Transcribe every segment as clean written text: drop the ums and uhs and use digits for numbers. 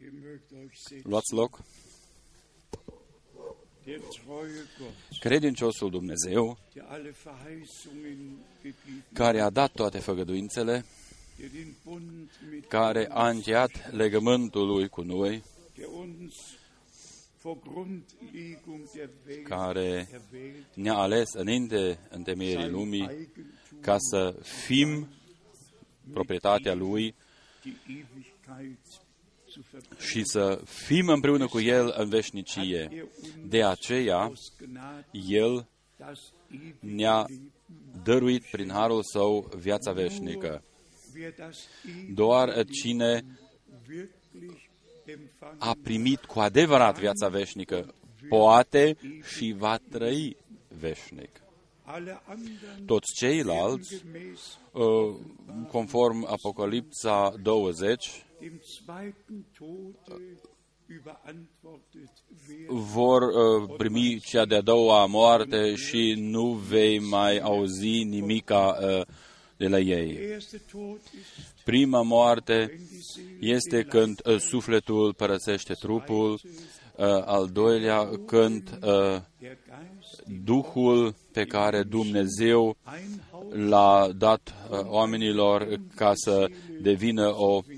Luați loc. Credinciosul Dumnezeu, care a dat toate făgăduințele, care a încheiat legământul Lui cu noi, care ne-a ales înainte întemeierii lumii ca să fim proprietatea Lui și să fim împreună cu El în veșnicie. De aceea, El ne-a dăruit prin harul Său viața veșnică. Doar cine a primit cu adevărat viața veșnică poate și va trăi veșnic. Toți ceilalți, conform Apocalipsa 20, vor primi cea de-a doua moarte și nu vei mai auzi nimica de la ei. Prima moarte este când sufletul părăsește trupul, al doilea când Duhul pe care Dumnezeu l-a dat oamenilor ca să devină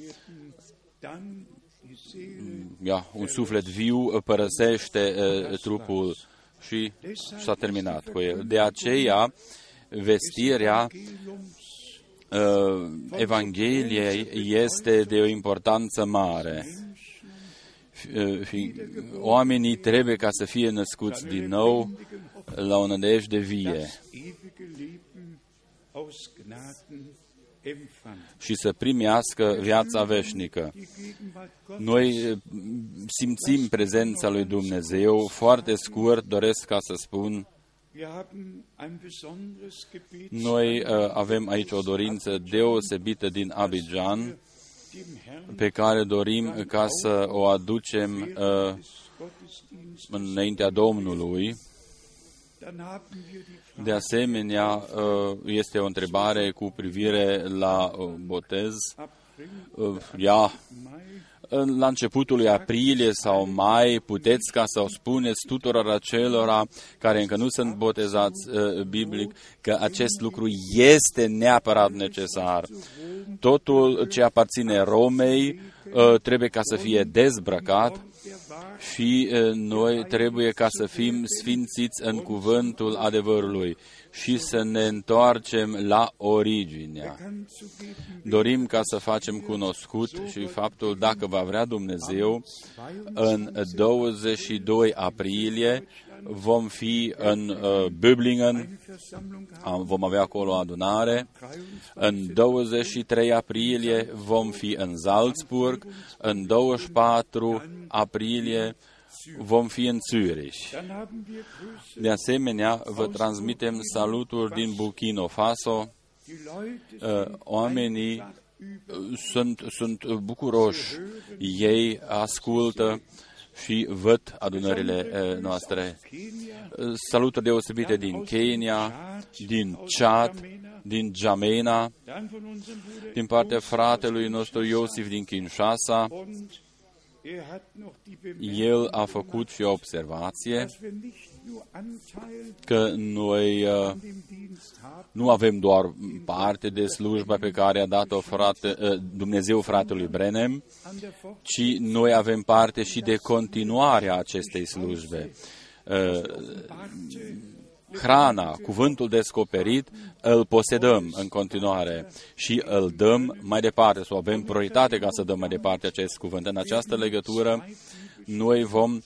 un suflet viu, părăsește trupul și s-a terminat cu el. De aceea, vestirea Evangheliei este de o importanță mare. Oamenii trebuie ca să fie născuți din nou la o nădejde vie și să primească viața veșnică. Noi simțim prezența lui Dumnezeu. Foarte scurt doresc ca să spun, noi avem aici o dorință deosebită din Abidjan, pe care dorim ca să o aducem înaintea Domnului. De asemenea, este o întrebare cu privire la botez. La începutul lui aprilie sau mai, puteți ca să o spuneți tuturor acelora care încă nu sunt botezați biblic că acest lucru este neapărat necesar. Totul ce aparține Romei trebuie ca să fie dezbrăcat și noi trebuie ca să fim sfințiți în cuvântul adevărului și să ne întoarcem la originea. Dorim ca să facem cunoscut și faptul, dacă va vrea Dumnezeu, în 22 aprilie vom fi în Böblingen, vom avea acolo o adunare, în 23 aprilie vom fi în Salzburg, în 24 aprilie vom fi în Zürich. De asemenea, vă transmitem saluturi din Burkina Faso. Oamenii sunt bucuroși, ei ascultă și văd adunările noastre. Saluturi deosebite din Kenya, din Chad, din Jamena, din partea fratelui nostru Iosif din Kinshasa. El a făcut și o observație că noi nu avem doar parte de slujba pe care a dat-o Dumnezeu fratelui Branham, ci noi avem parte și de continuarea acestei slujbe. Hrana, cuvântul descoperit, îl posedăm în continuare și îl dăm mai departe, sau avem prioritate ca să dăm mai departe acest cuvânt. În această legătură, noi vom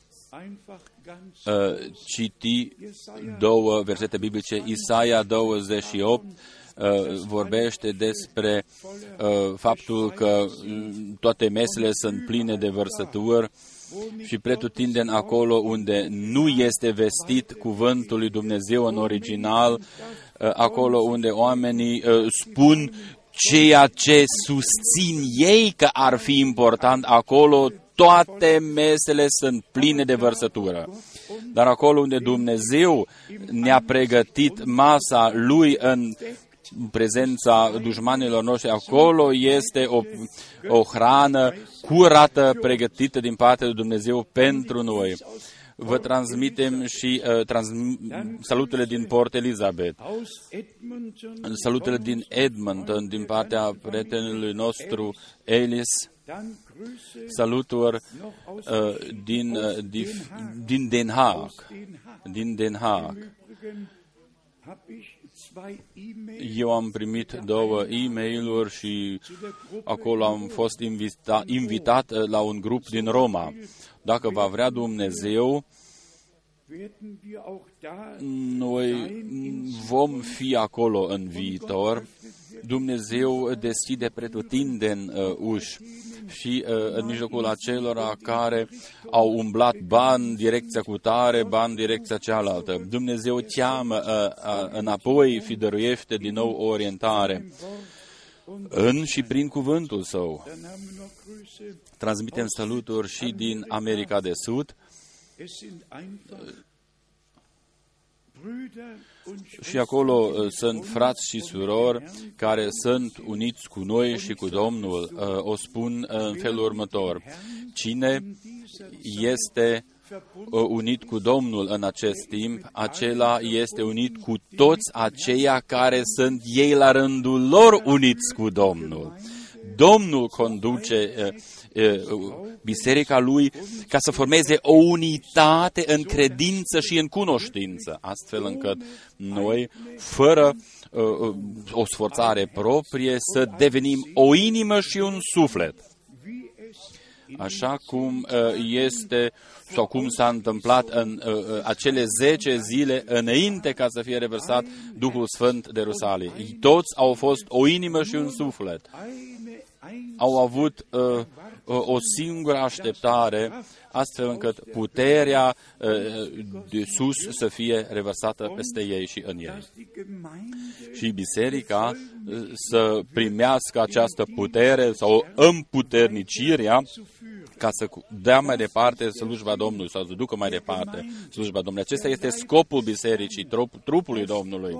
citi două versete biblice. Isaia 28 vorbește despre faptul că toate mesele sunt pline de vărsături și pretutindeni acolo unde nu este vestit cuvântul lui Dumnezeu în original, acolo unde oamenii spun ceea ce susțin ei că ar fi important, acolo toate mesele sunt pline de vărsătură. Dar acolo unde Dumnezeu ne-a pregătit masa Lui în prezența dușmanilor noștri. Acolo este o hrană curată, pregătită din partea lui Dumnezeu pentru noi. Vă transmitem și salutele din Port Elizabeth, salutele din Edmonton, din partea prietenului nostru Ellis, saluturi din Den Haag. Eu am primit 2 e-mail-uri și acolo am fost invitat la un grup din Roma. Dacă va vrea Dumnezeu, noi vom fi acolo în viitor. Dumnezeu deschide pretutindeni uși și în mijlocul acelora care au umblat bani direcția cutare, bani direcția cealaltă. Dumnezeu cheamă înapoi, fi dăruiește din nou o orientare în și prin cuvântul Său. Transmitem saluturi și din America de Sud. Și acolo sunt frați și surori care sunt uniți cu noi și cu Domnul. O spun în felul următor: cine este unit cu Domnul în acest timp, acela este unit cu toți aceia care sunt ei la rândul lor uniți cu Domnul. Domnul conduce biserica lui ca să formeze o unitate în credință și în cunoștință, astfel încât noi, fără o sforțare proprie, să devenim o inimă și un suflet. Așa cum este sau cum s-a întâmplat în acele 10 zile înainte ca să fie revărsat Duhul Sfânt de Rusalii. Toți au fost o inimă și un suflet. Au avut o singură așteptare, astfel încât puterea de sus să fie revărsată peste ei și în ei. Și biserica să primească această putere sau împuternicirea ca să dea mai departe slujba Domnului sau să ducă mai departe slujba Domnului. Acesta este scopul bisericii, trupului Domnului.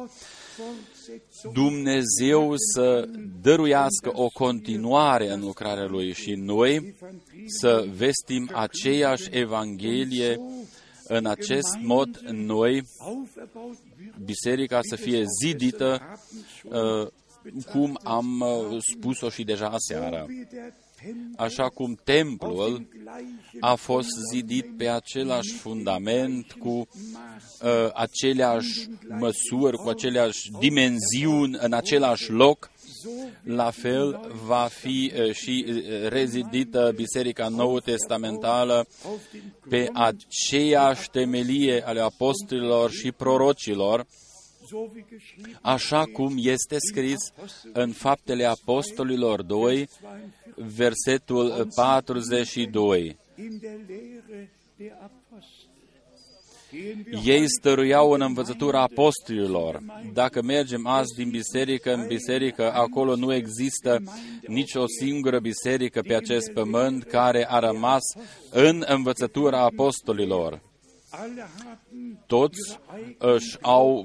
Dumnezeu să dăruiască o continuare în lucrarea Lui și noi să vestim aceeași Evanghelie. În acest mod, noi, biserica să fie zidită, cum am spus-o și deja aseară. Așa cum templul a fost zidit pe același fundament, cu aceleași măsuri, cu aceleași dimensiuni, în același loc, la fel va fi și rezidită Biserica Nou-Testamentală pe aceeași temelie ale apostolilor și prorocilor, așa cum este scris în Faptele Apostolilor 2, versetul 42. Ei stăruiau în învățătura apostolilor. Dacă mergem azi din biserică în biserică, acolo nu există nicio singură biserică pe acest pământ care a rămas în învățătura apostolilor. Toți își au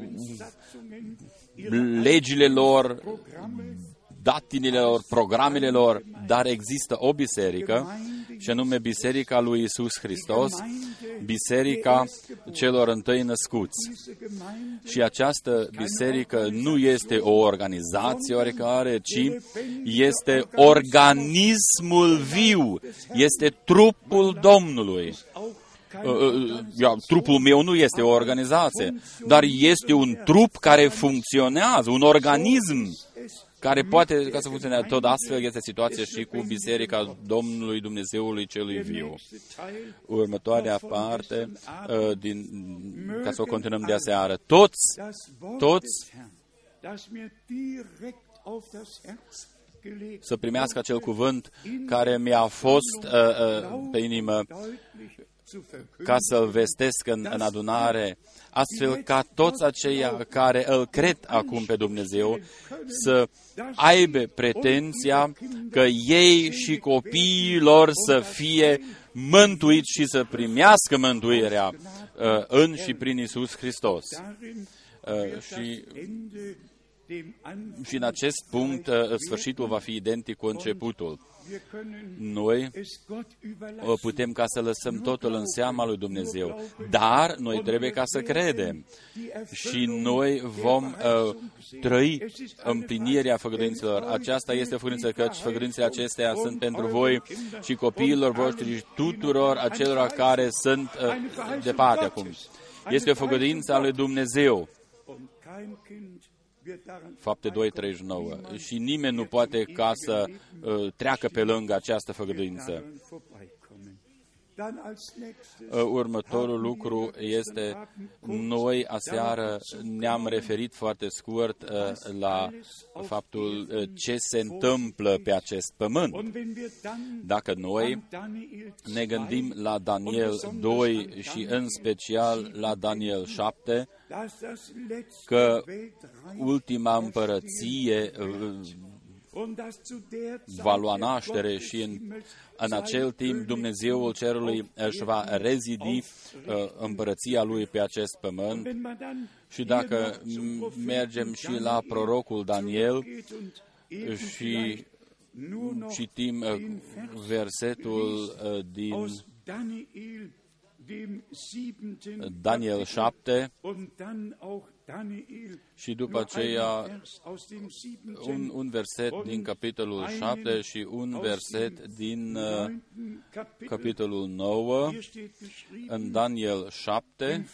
legile lor, datinile lor, programele lor, dar există o biserică, și anume Biserica lui Iisus Hristos, Biserica celor întâi născuți. Și această biserică nu este o organizație oarecare, ci este organismul viu, este trupul Domnului. Trupul meu nu este o organizație, dar este un trup care funcționează, un organism care poate ca să funcționeze. Tot astfel este situația și cu Biserica Domnului Dumnezeului Celui Viu. Următoarea parte, ca să o continuăm de aseară. Toți să primească acel cuvânt care mi-a fost pe inimă, ca să-l vestesc în adunare, astfel ca toți aceia care îl cred acum pe Dumnezeu să aibă pretenția că ei și copiii lor să fie mântuiți și să primească mântuirea în și prin Iisus Hristos. Și Și în acest punct, sfârșitul va fi identic cu începutul. Noi putem ca să lăsăm totul în seama lui Dumnezeu, dar noi trebuie ca să credem și noi vom trăi împlinirea făgăduințelor. Aceasta este o făgăduință, căci făgăduințele acestea sunt pentru voi și copiilor voștri și tuturor acelora care sunt departe acum. Este o făgăduință a lui Dumnezeu. Fapte 2:39. Și nimeni nu poate ca să treacă pe lângă această făgăduință. Următorul lucru este, noi aseară ne-am referit foarte scurt la faptul ce se întâmplă pe acest pământ. Dacă noi ne gândim la Daniel 2 și în special la Daniel 7, că ultima împărăție va lua naștere și în acel timp Dumnezeul Cerului își va rezidi împărăția Lui pe acest pământ. Și dacă mergem și la prorocul Daniel și citim versetul din Daniel 7 și după aceea un verset din capitolul 7 și un verset din capitolul 9 în Daniel 7,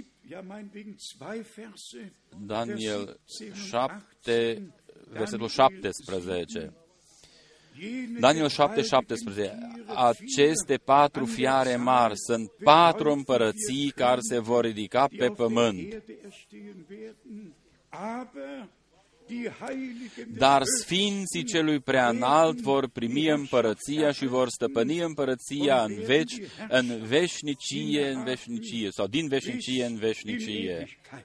Daniel 7, versetul 17. Daniel 7:17. Aceste 4 fiare mari sunt 4 împărății care se vor ridica pe pământ. Dar sfinții celui preanalt vor primi împărăția și vor stăpâni împărăția în veșnicie, sau din veșnicie în veșnicie.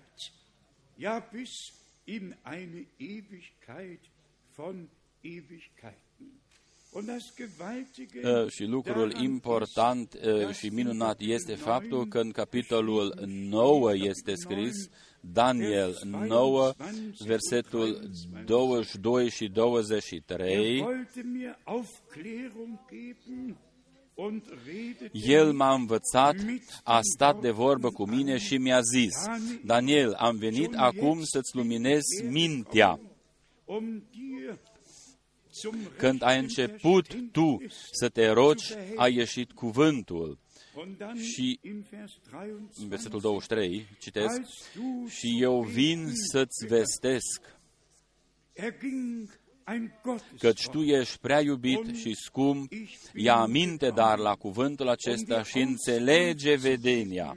Și lucrul important și minunat este faptul că în capitolul 9 este scris, Daniel 9, versetul 22 și 23, El m-a învățat, a stat de vorbă cu mine și mi-a zis, Daniel, am venit acum să-ți luminez mintea. Când ai început tu să te rogi, a ieșit cuvântul. Și în versetul 23, citesc, și eu vin să-ți vestesc, căci tu ești prea iubit și scump, ia aminte dar la cuvântul acesta și înțelege vedenia.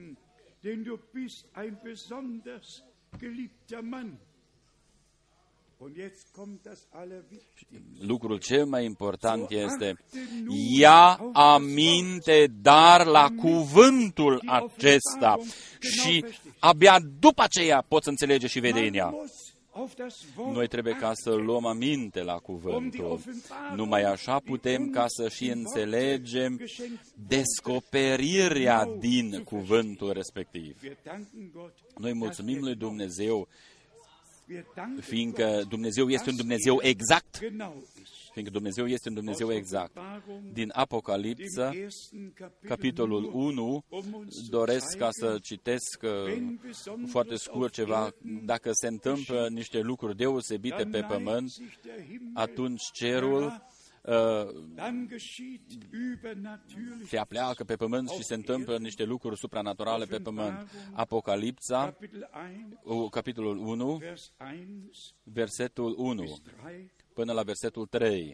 Lucrul cel mai important este, ia aminte dar la cuvântul acesta și abia după aceea poți înțelege și vedenia. Noi trebuie ca să luăm aminte la cuvântul. Numai așa putem ca să și înțelegem descoperirea din cuvântul respectiv. Noi mulțumim lui Dumnezeu, fiindcă Dumnezeu este un Dumnezeu exact. Fiindcă Dumnezeu este un Dumnezeu exact. Din Apocalipsă, capitolul 1, doresc ca să citesc foarte scurt ceva. Dacă se întâmplă niște lucruri deosebite pe pământ, atunci cerul se apleacă pe pământ și se întâmplă niște lucruri supranaturale pe pământ. Apocalipsa, capitolul 1, versetul 1, până la versetul 3.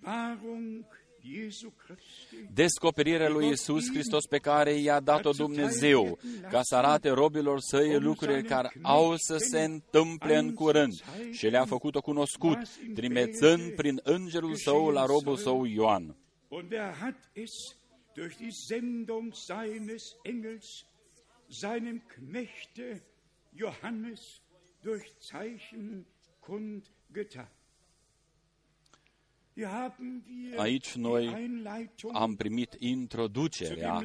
Descoperirea lui Iisus Hristos pe care i-a dat-o Dumnezeu, ca să arate robilor săi lucrurile care au să se întâmple în curând și le-a făcut-o cunoscut, trimețând prin îngerul său la robul său Ioan. Seinem Knechte Johannes durch Zeichen kundgetan. Aici noi am primit introducerea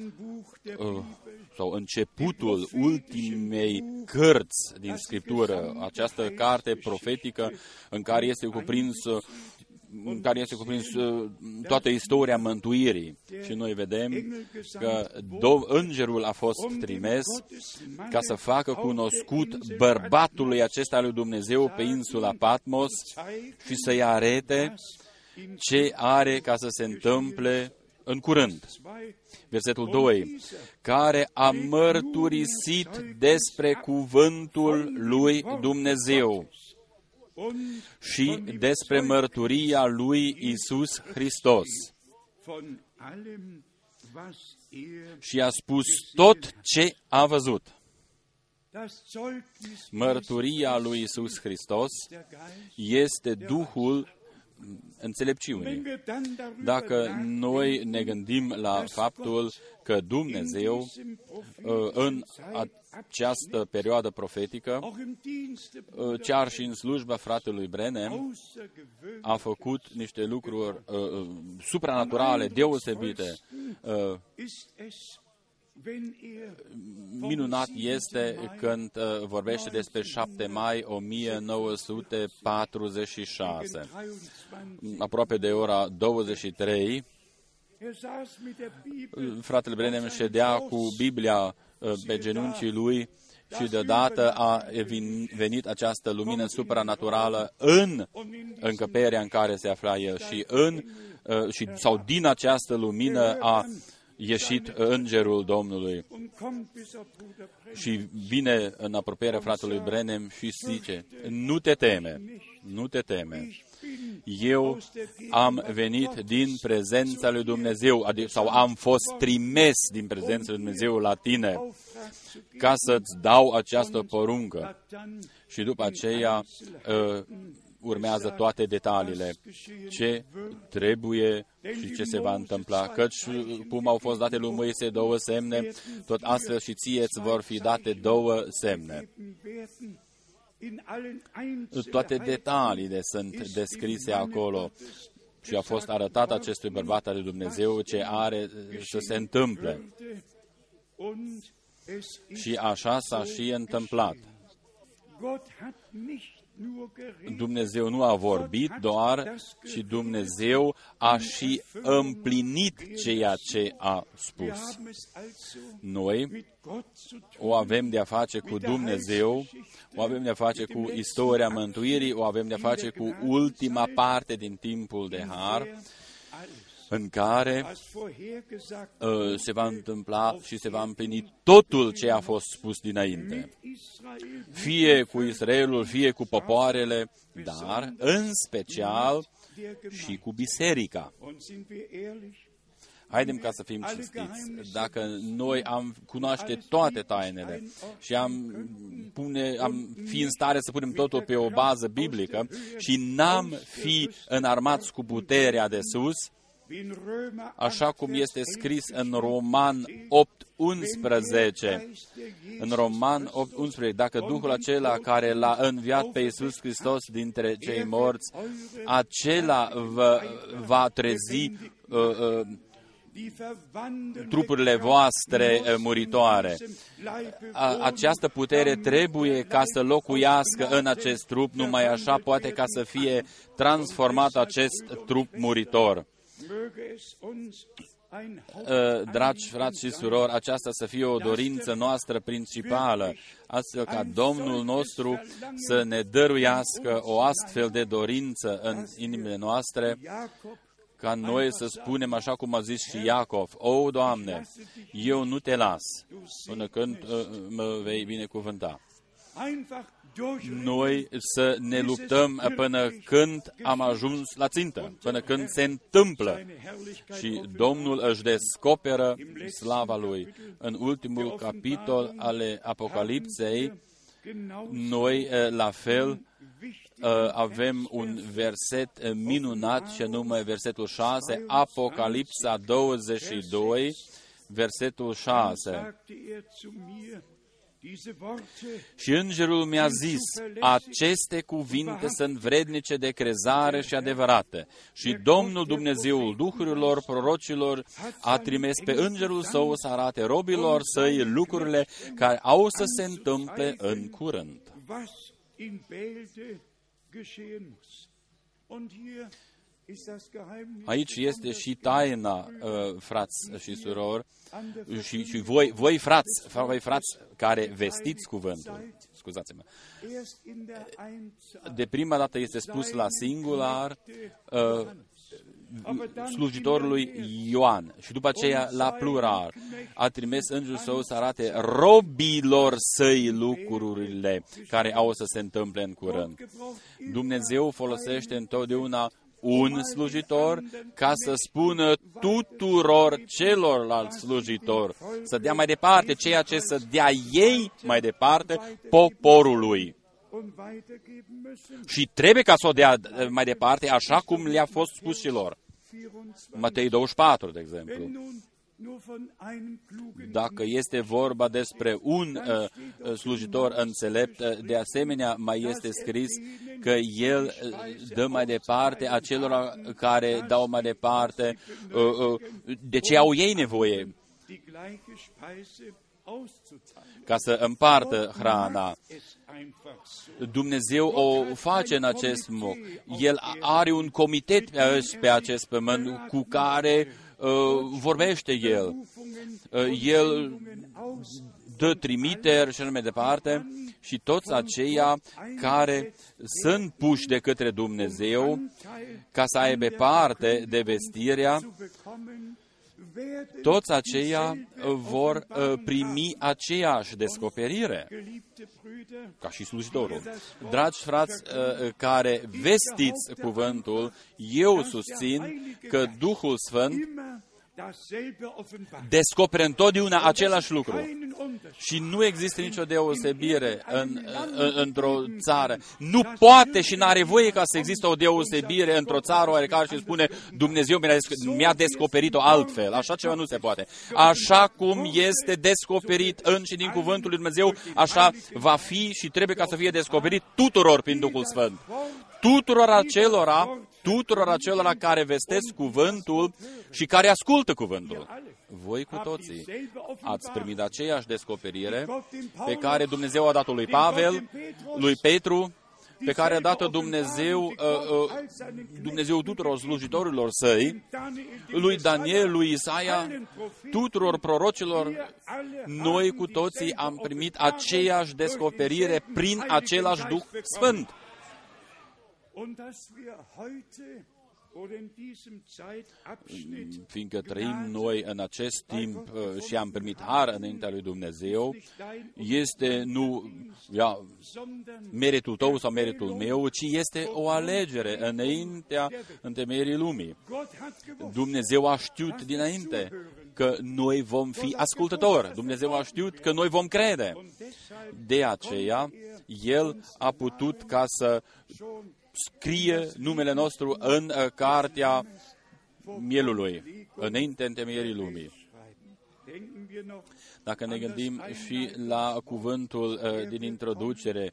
sau începutul ultimei cărți din Scriptură, această carte profetică în care este cuprins toată istoria mântuirii. Și noi vedem că îngerul a fost trimis ca să facă cunoscut bărbatului acesta lui Dumnezeu pe insula Patmos și să-i arete ce are ca să se întâmple în curând. Versetul 2. Care a mărturisit despre cuvântul lui Dumnezeu și despre mărturia lui Iisus Hristos. Și a spus tot ce a văzut. Mărturia lui Iisus Hristos este Duhul înțelepciunii. Dacă noi ne gândim la faptul că Dumnezeu în această perioadă profetică, chiar și în slujba fratelui Branham, a făcut niște lucruri supranaturale, deosebite. Minunat este când vorbește despre 7 mai 1946. Aproape de ora 23, fratele Branham ședea cu Biblia pe genunchii lui și deodată a venit această lumină supranaturală în încăperea în care se afla el sau din această lumină a ieșit îngerul Domnului și vine în apropierea fratelui Branham și zice: nu te teme, nu te teme. Eu am venit din prezența lui Dumnezeu, sau am fost trimis din prezența lui Dumnezeu la tine ca să-ți dau această poruncă. Și după aceea urmează toate detaliile, ce trebuie și ce se va întâmpla. Căci, cum au fost date lui Moise 2 semne, tot astfel și ție îți vor fi date 2 semne. Toate detaliile sunt descrise acolo și a fost arătat acestui bărbat al lui Dumnezeu ce are să se întâmple. Și așa s-a și întâmplat. Dumnezeu nu a vorbit doar, ci Dumnezeu a și împlinit ceea ce a spus. Noi o avem de-a face cu Dumnezeu, o avem de-a face cu istoria mântuirii, o avem de-a face cu ultima parte din timpul de har, în care se va întâmpla și se va împlini totul ce a fost spus dinainte. Fie cu Israelul, fie cu popoarele, dar în special și cu biserica. Haidem ca să fim cinstiți. Dacă noi am cunoaște toate tainele și am fi în stare să punem totul pe o bază biblică și n-am fi înarmați cu puterea de sus, așa cum este scris în Roman 8:11. În Roman 8:11, dacă Duhul acela care l-a înviat pe Iisus Hristos dintre cei morți, acela va trezi trupurile voastre muritoare. Această putere trebuie ca să locuiască în acest trup, numai așa poate ca să fie transformat acest trup muritor. Dragi frați și surori, aceasta să fie o dorință noastră principală, astfel ca Domnul nostru să ne dăruiască o astfel de dorință în inimile noastre, ca noi să spunem așa cum a zis și Iacov: O, Doamne, eu nu te las până când mă vei binecuvânta. Noi să ne luptăm până când am ajuns la țintă, până când se întâmplă și Domnul își descoperă slava Lui. În ultimul capitol ale Apocalipsei, noi la fel avem un verset minunat și anume versetul 6, Apocalipsa 22, versetul 6. Și îngerul mi-a zis, aceste cuvinte sunt vrednice de crezare și adevărate. Și Domnul Dumnezeul Duhurilor, prorocilor, a trimis pe îngerul său să arate robilor săi lucrurile care au să se întâmple în curând. Aici este și taina, frați și surori, și voi frați care vestiți cuvântul. Scuzați-mă. De prima dată este spus la singular slujitorului Ioan și după aceea la plural a trimis îngerul său să arate robilor săi lucrurile care au să se întâmple în curând. Dumnezeu folosește întotdeauna un slujitor ca să spună tuturor celorlalți slujitori, să dea mai departe ceea ce să dea ei mai departe poporului. Și trebuie ca să o dea mai departe așa cum le-a fost spus și lor. Matei 24, de exemplu. Dacă este vorba despre un slujitor înțelept, de asemenea mai este scris că el dă mai departe acelora care dau mai departe de ce au ei nevoie ca să împartă hrana. Dumnezeu o face în acest mod. El are un comitet pe acest pământ cu care vorbește El. El dă trimiteri și mai departe și toți aceia care sunt puși de către Dumnezeu ca să aibă parte de vestirea, toți aceia vor primi aceeași descoperire ca și slujitorul. Dragi frați care vestiți cuvântul, eu susțin că Duhul Sfânt descoperă întotdeauna același lucru. Și nu există nicio deosebire într-o țară. Nu poate și n-are voie ca să există o deosebire într-o țară oarecare și spune Dumnezeu mi-a descoperit-o altfel. Așa ceva nu se poate. Așa cum este descoperit în și din cuvântul lui Dumnezeu, așa va fi și trebuie ca să fie descoperit tuturor prin Duhul Sfânt. Tuturor acelora care vestesc cuvântul și care ascultă cuvântul. Voi cu toții ați primit aceeași descoperire pe care Dumnezeu a dat-o lui Pavel, lui Petru, pe care a dat-o Dumnezeu tuturor slujitorilor săi, lui Daniel, lui Isaia, tuturor prorocilor. Noi cu toții am primit aceeași descoperire prin același Duh Sfânt. Fiindcă trăim noi în acest timp și am primit har înaintea lui Dumnezeu, este nu meritul tău sau meritul meu, ci este o alegere înaintea întemeierii lumii. Dumnezeu a știut dinainte că noi vom fi ascultători. Dumnezeu a știut că noi vom crede. De aceea, El a putut ca să scrie numele nostru în cartea mielului, înainte întemeierii lumii. Dacă ne gândim și la cuvântul din introducere,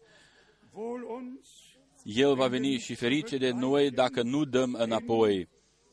El va veni și ferice de noi dacă nu dăm înapoi.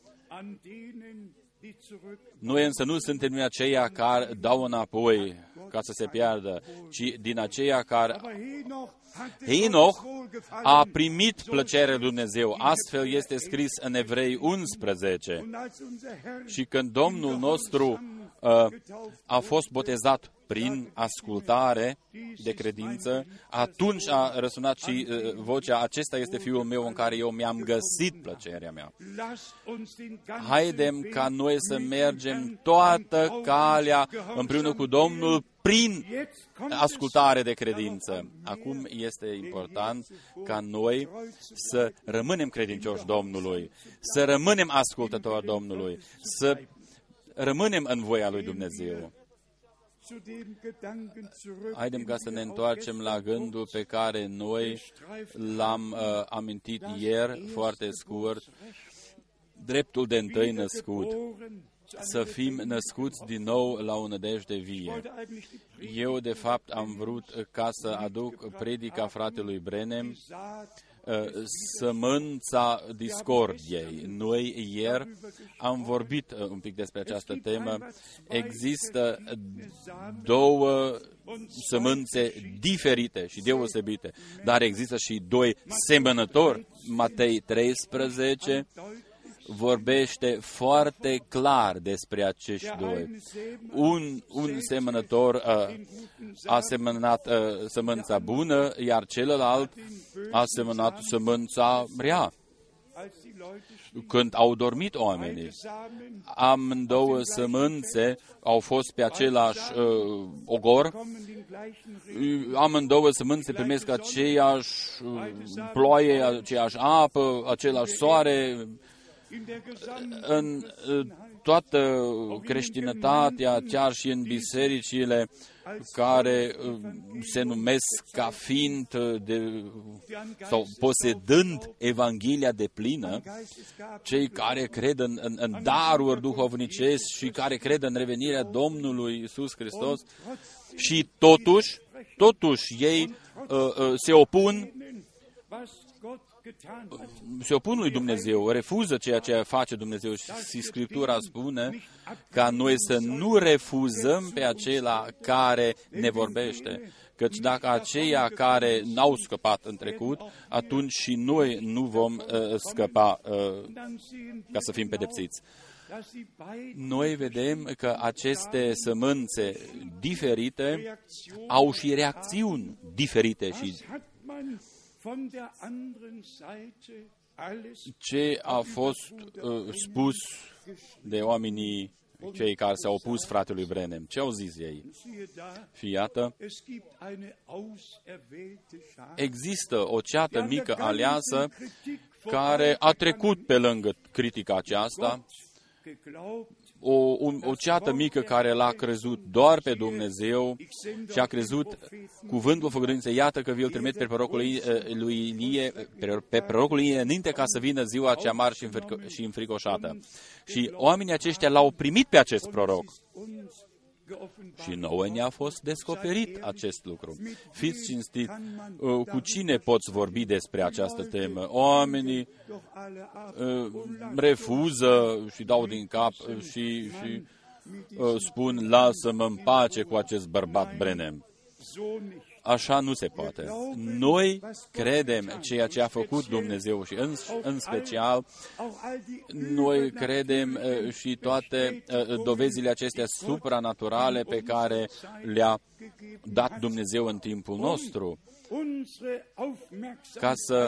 Noi însă nu suntem din aceia care dau înapoi ca să se piardă, ci din aceia care... Henoch a primit plăcerea lui Dumnezeu. Astfel este scris în Evrei 11. Și când Domnul nostru a fost botezat prin ascultare de credință, atunci a răsunat și vocea, acesta este Fiul meu în care eu mi-am găsit plăcerea mea. Haidem ca noi să mergem toată calea împreună cu Domnul prin ascultare de credință. Acum este important ca noi să rămânem credincioși Domnului, să rămânem ascultători Domnului, să rămânem în voia lui Dumnezeu. Haidem ca să ne întoarcem la gândul pe care noi l-am amintit ieri, foarte scurt, dreptul de întâi născut. să fim născuți din nou la o nădejde vie. Eu, de fapt, am vrut ca să aduc predica fratelui Branham, sămânța discordiei. Noi ieri am vorbit un pic despre această temă. Există două sămânțe diferite și deosebite, dar există și doi semănători. Matei 13 vorbește foarte clar despre acești doi. Un semănător a semănat sămânța bună, iar celălalt a semănat sămânța rea. Când au dormit oamenii, amândouă sămânțe au fost pe același ogor, amândouă sămânțe primesc aceeași ploaie, aceeași apă, același soare. În toată creștinătatea, chiar și în bisericile care se numesc ca fiind sau posedând Evanghelia deplină, cei care cred în daruri duhovnicești și care cred în revenirea Domnului Iisus Hristos, și totuși ei se opun lui Dumnezeu, refuză ceea ce face Dumnezeu și Scriptura spune ca noi să nu refuzăm pe acela care ne vorbește. Căci dacă aceia care n-au scăpat în trecut, atunci și noi nu vom scăpa ca să fim pedepsiți. Noi vedem că aceste sămânțe diferite au și reacțiuni diferite și ce a fost spus de oamenii cei care s-au opus fratelui Branham. Ce au zis ei? Și iată, există o ceată mică aleasă care a trecut pe lângă critica aceasta, o ceată mică care l-a crezut doar pe Dumnezeu și a crezut cuvântul făgăduinței. Iată că vi-l trimit pe prorocul lui Ilie, pe prorocul Ilie înainte ca să vină ziua cea mare și înfricoșată. Și oamenii aceștia l-au primit pe acest proroc. Și nouă ne-a fost descoperit acest lucru. Fiți cinstit, cu cine poți vorbi despre această temă? Oamenii refuză și dau din cap și spun, lasă-mă în pace cu acest bărbat Branham. Așa nu se poate. Noi credem ceea ce a făcut Dumnezeu și în special noi credem și toate dovezile acestea supranaturale pe care le-a dat Dumnezeu în timpul nostru, ca să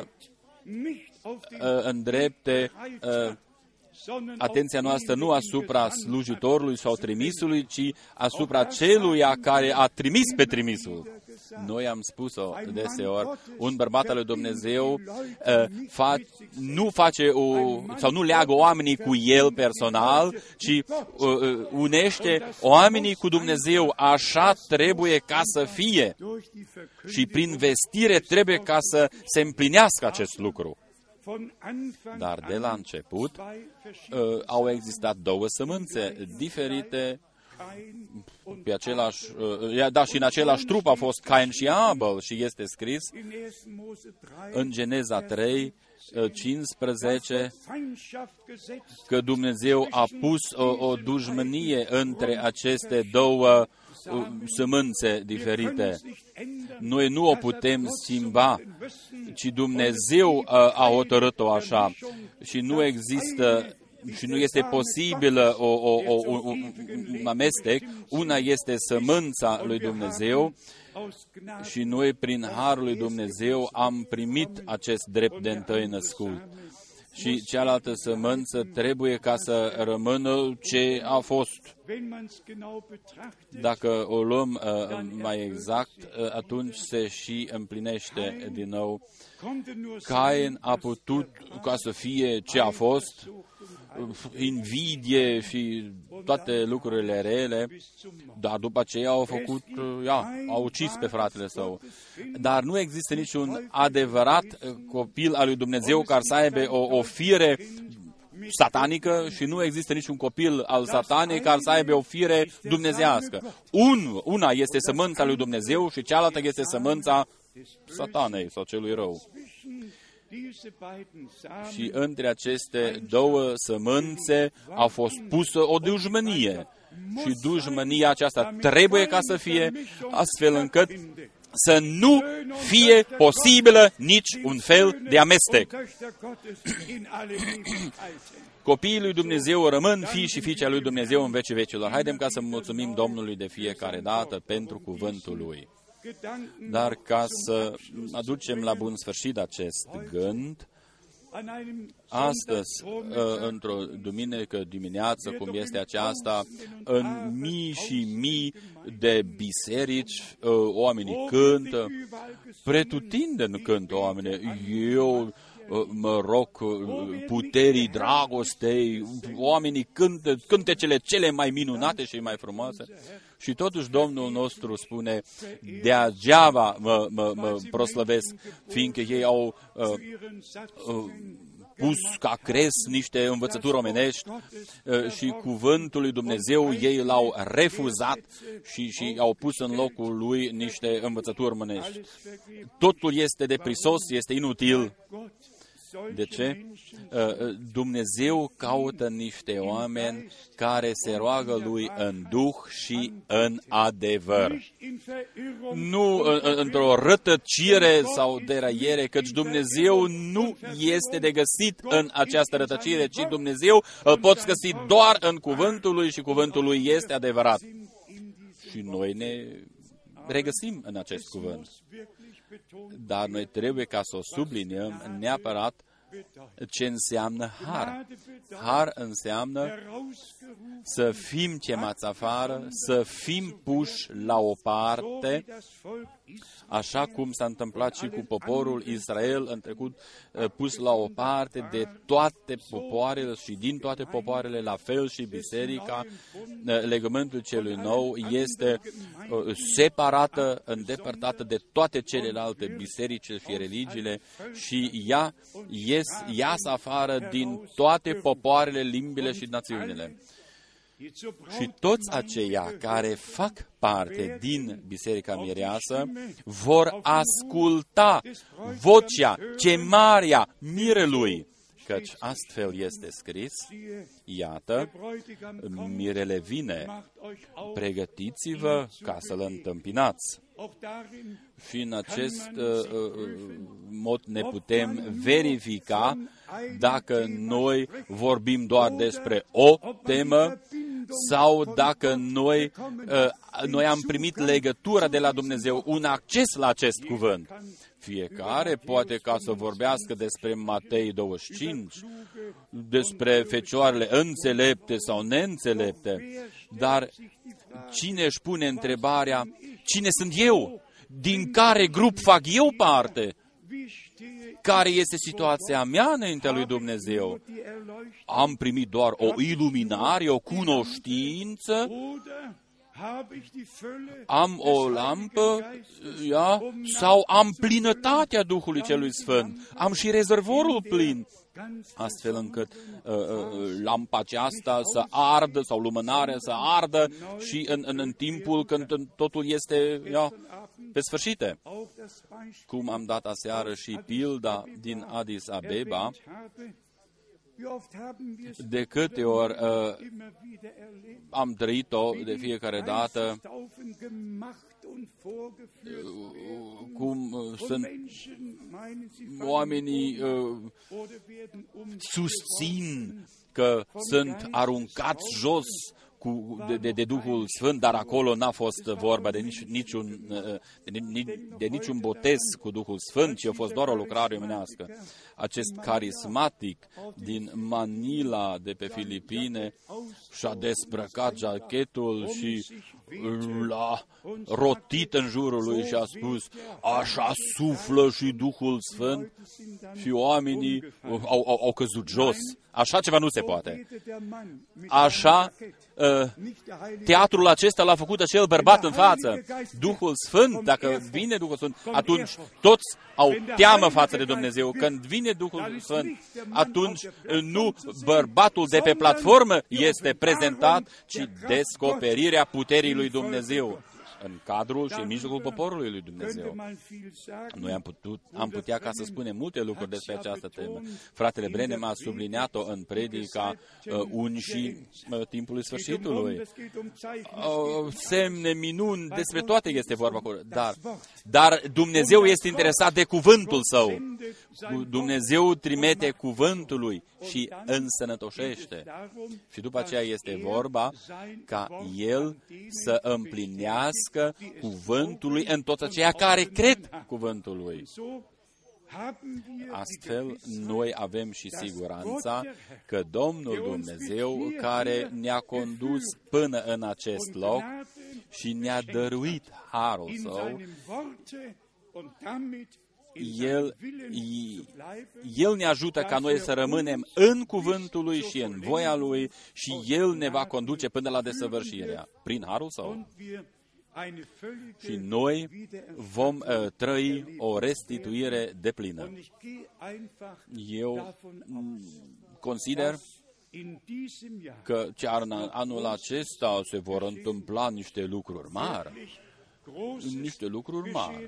îndrepte atenția noastră nu asupra slujitorului sau trimisului, ci asupra celuia care a trimis pe trimisul. Noi am spus-o deseori, un bărbat al lui Dumnezeu nu face sau nu leagă oamenii cu el personal, ci unește oamenii cu Dumnezeu. Așa trebuie ca să fie. Și prin vestire trebuie ca să se împlinească acest lucru. Dar de la început au existat două sămânțe diferite, pe același, și în același trup a fost Cain și Abel și este scris în Geneza 3, 15, că Dumnezeu a pus o dușmănie între aceste două sămânțe diferite. Noi nu o putem schimba, ci Dumnezeu a hotărât-o așa și nu există și nu este posibilă un amestec. Una este sămânța lui Dumnezeu și noi prin harul lui Dumnezeu am primit acest drept de întâi născut. Și cealaltă sămânță trebuie ca să rămână ce a fost. Dacă o luăm mai exact, atunci se și împlinește din nou. Cain a putut ca să fie ce a fost, invidie și toate lucrurile rele, dar după aceea au făcut, au ucis pe fratele său. Dar nu există niciun adevărat copil al lui Dumnezeu care să aibă o fire satanică și nu există niciun copil al satanei care să aibă o fire dumnezească. Una este sămânța lui Dumnezeu și cealaltă este sămânța satanei sau celui rău. Și între aceste două sămânțe a fost pusă o dușmănie. Și dușmănia aceasta trebuie ca să fie astfel încât să nu fie posibilă nici un fel de amestec. Copiii lui Dumnezeu rămân fii și fiice lui Dumnezeu în vecii vecilor. Haidem ca să mulțumim Domnului de fiecare dată pentru cuvântul Lui. Dar ca să aducem la bun sfârșit acest gând, astăzi, într-o duminică dimineață, cum este aceasta, în mii și mii de biserici, oamenii cântă, pretutindeni cântă oamenii. Eu mă rog puterii dragostei, oamenii cântă cântecele cele mai minunate și mai frumoase. Și totuși Domnul nostru spune, degeaba mă proslăvesc, fiindcă ei au pus ca crest niște învățături omenești și cuvântul lui Dumnezeu ei l-au refuzat și au pus în locul lui niște învățături omenești. Totul este de prisos, este inutil. De ce? Dumnezeu caută niște oameni care se roagă Lui în duh și în adevăr. Nu într-o rătăcire sau deraiere, căci Dumnezeu nu este de găsit în această rătăcire, ci Dumnezeu îl poți găsi doar în cuvântul Lui și cuvântul Lui este adevărat. Și noi ne regăsim în acest cuvânt. Dar noi trebuie ca să o subliniem neapărat ce înseamnă har. Har înseamnă să fim chemați afară, să fim puși la o parte, așa cum s-a întâmplat și cu poporul Israel în trecut, pus la o parte de toate popoarele și din toate popoarele, la fel și biserica, legământul celui nou, este separată, îndepărtată de toate celelalte biserici și religiile și ea iasă afară din toate popoarele, limbile și națiunile. Și toți aceia care fac parte din Biserica Mireasă vor asculta vocea, chemarea mirelui, căci astfel este scris, iată, mirele vine, pregătiți-vă ca să-l întâmpinați. Și în acest mod ne putem verifica dacă noi vorbim doar despre o temă sau dacă noi am primit legătura de la Dumnezeu, un acces la acest cuvânt. Fiecare poate ca să vorbească despre Matei 25, despre fecioarele înțelepte sau neînțelepte, dar cine își pune întrebarea, cine sunt eu? Din care grup fac eu parte? Care este situația mea înaintea lui Dumnezeu? Am primit doar o iluminare, o cunoștință? Am o lampă, sau am plinătatea Duhului Celui Sfânt? Am și rezervorul plin, astfel încât lampa aceasta să ardă, sau lumânarea să ardă și în timpul când totul este pe sfârșite. Cum am dat aseară și pilda din Addis Abeba, de câte ori am trăit-o de fiecare dată, cum sunt oamenii susțin că sunt aruncați jos de Duhul Sfânt, dar acolo n-a fost vorba de niciun botez cu Duhul Sfânt, ci a fost doar o lucrare omenească. Acest carismatic din Manila, de pe Filipine, și-a dezbrăcat jachetul și l-a rotit în jurul lui și a spus, așa suflă și Duhul Sfânt, și oamenii au căzut jos. Așa ceva nu se poate. Așa teatrul acesta l-a făcut acel bărbat în față. Duhul Sfânt, dacă vine Duhul Sfânt, atunci toți au teamă față de Dumnezeu. Când vine Duhul Sfânt, atunci nu bărbatul de pe platformă este prezentat, ci descoperirea puterii lui Dumnezeu în cadrul și în mijlocul poporului lui Dumnezeu. Noi am putea ca să spunem multe lucruri despre această temă. Fratele Brenem a subliniat-o în predica unșii timpului sfârșitului. Semne, minuni, despre toate este vorba acolo. Dar Dumnezeu este interesat de cuvântul Său. Dumnezeu trimite cuvântul Lui și însănătoșește. Și după aceea este vorba ca El să împlinească cuvântul Lui în toți aceia care cred cuvântul Lui. Astfel, noi avem și siguranța că Domnul Dumnezeu, care ne-a condus până în acest loc și ne-a dăruit harul Său, El ne ajută ca noi să rămânem în cuvântul Lui și în voia Lui și El ne va conduce până la desăvârșirea prin harul Său. Și noi vom trăi o restituire deplină. Eu consider că chiar în anul acesta se vor întâmpla niște lucruri mari. Niște lucruri mari.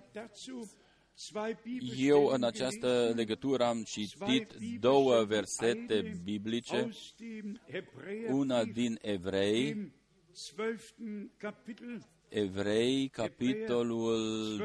Eu în această legătură am citit două versete biblice, una din Evrei, capitolul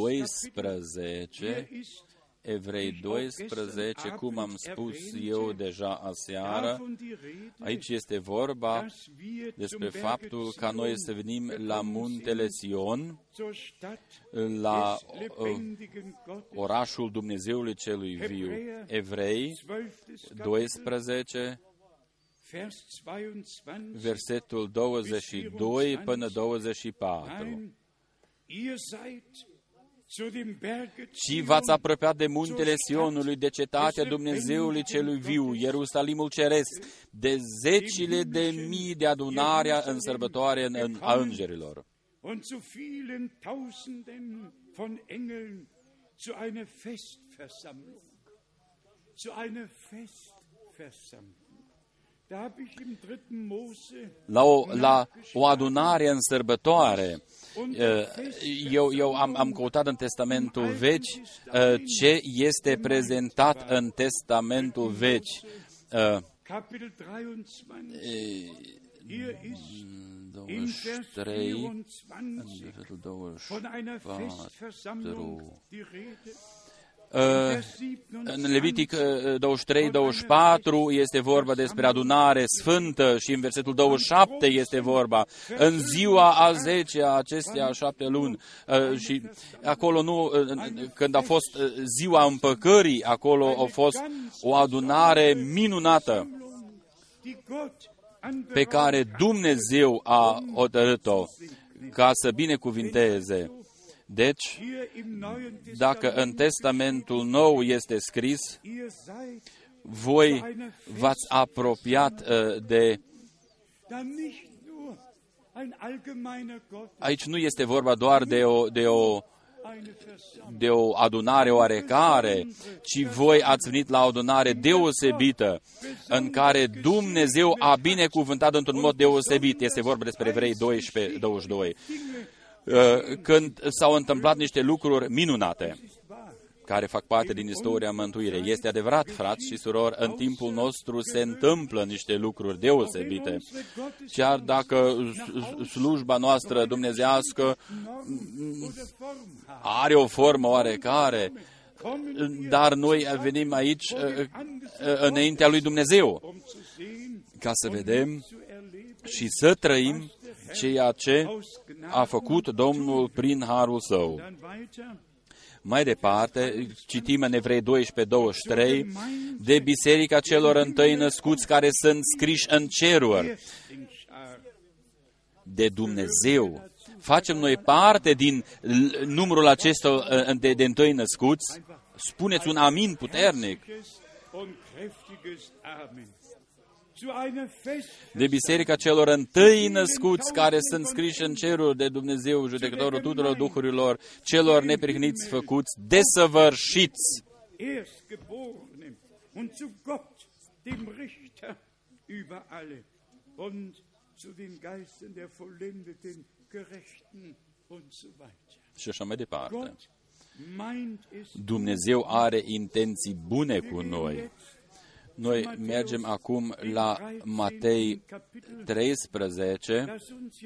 12, Evrei 12, cum am spus eu deja aseară, aici este vorba despre faptul ca noi să venim la muntele Sion, la orașul Dumnezeului celui viu. Evrei 12, versetul 22 până 24. Și v-ați apropiat de muntele Sionului, de cetatea Dumnezeului celui viu, Ierusalimul ceresc, de zecile de mii de adunarea în sărbătoare a îngerilor. La o adunare în sărbătoare. Eu am căutat în Testamentul Vechi ce este prezentat în Testamentul Vechi. 23, 24. În Levitic 23-24 este vorba despre adunare sfântă și în versetul 27 este vorba în ziua a 10-a acestea 7 luni și acolo nu, când a fost ziua împăcării, acolo a fost o adunare minunată pe care Dumnezeu a hotărât-o ca să binecuvinteze. Deci, dacă în Testamentul Nou este scris, voi v-ați apropiat de... Aici nu este vorba doar de o adunare oarecare, ci voi ați venit la o adunare deosebită, în care Dumnezeu a binecuvântat într-un mod deosebit. Este vorba despre Evrei 12-22. Când s-au întâmplat niște lucruri minunate care fac parte din istoria mântuirii. Este adevărat, frați și surori, în timpul nostru se întâmplă niște lucruri deosebite. Chiar dacă slujba noastră dumnezească are o formă oarecare, dar noi venim aici înaintea lui Dumnezeu ca să vedem și să trăim ceea ce a făcut Domnul prin harul Său. Mai departe, citim în Evrei 12-23, de biserica celor întâi născuți care sunt scriși în ceruri, de Dumnezeu. Facem noi parte din numărul acesta de întâi născuți? Spuneți un amin puternic. de biserica celor întâi născuți, care sunt scriși în ceruri de Dumnezeu, judecătorul tuturor duhurilor, celor neprihniți făcuți, desăvârșiți. Und zu Gott, dem Richter über alle, und zu den Geistern der vollendeten, gerechten und so weiter. Și așa mai departe. Gott meint es. Dumnezeu are intenții bune cu noi. Noi mergem acum la Matei 13.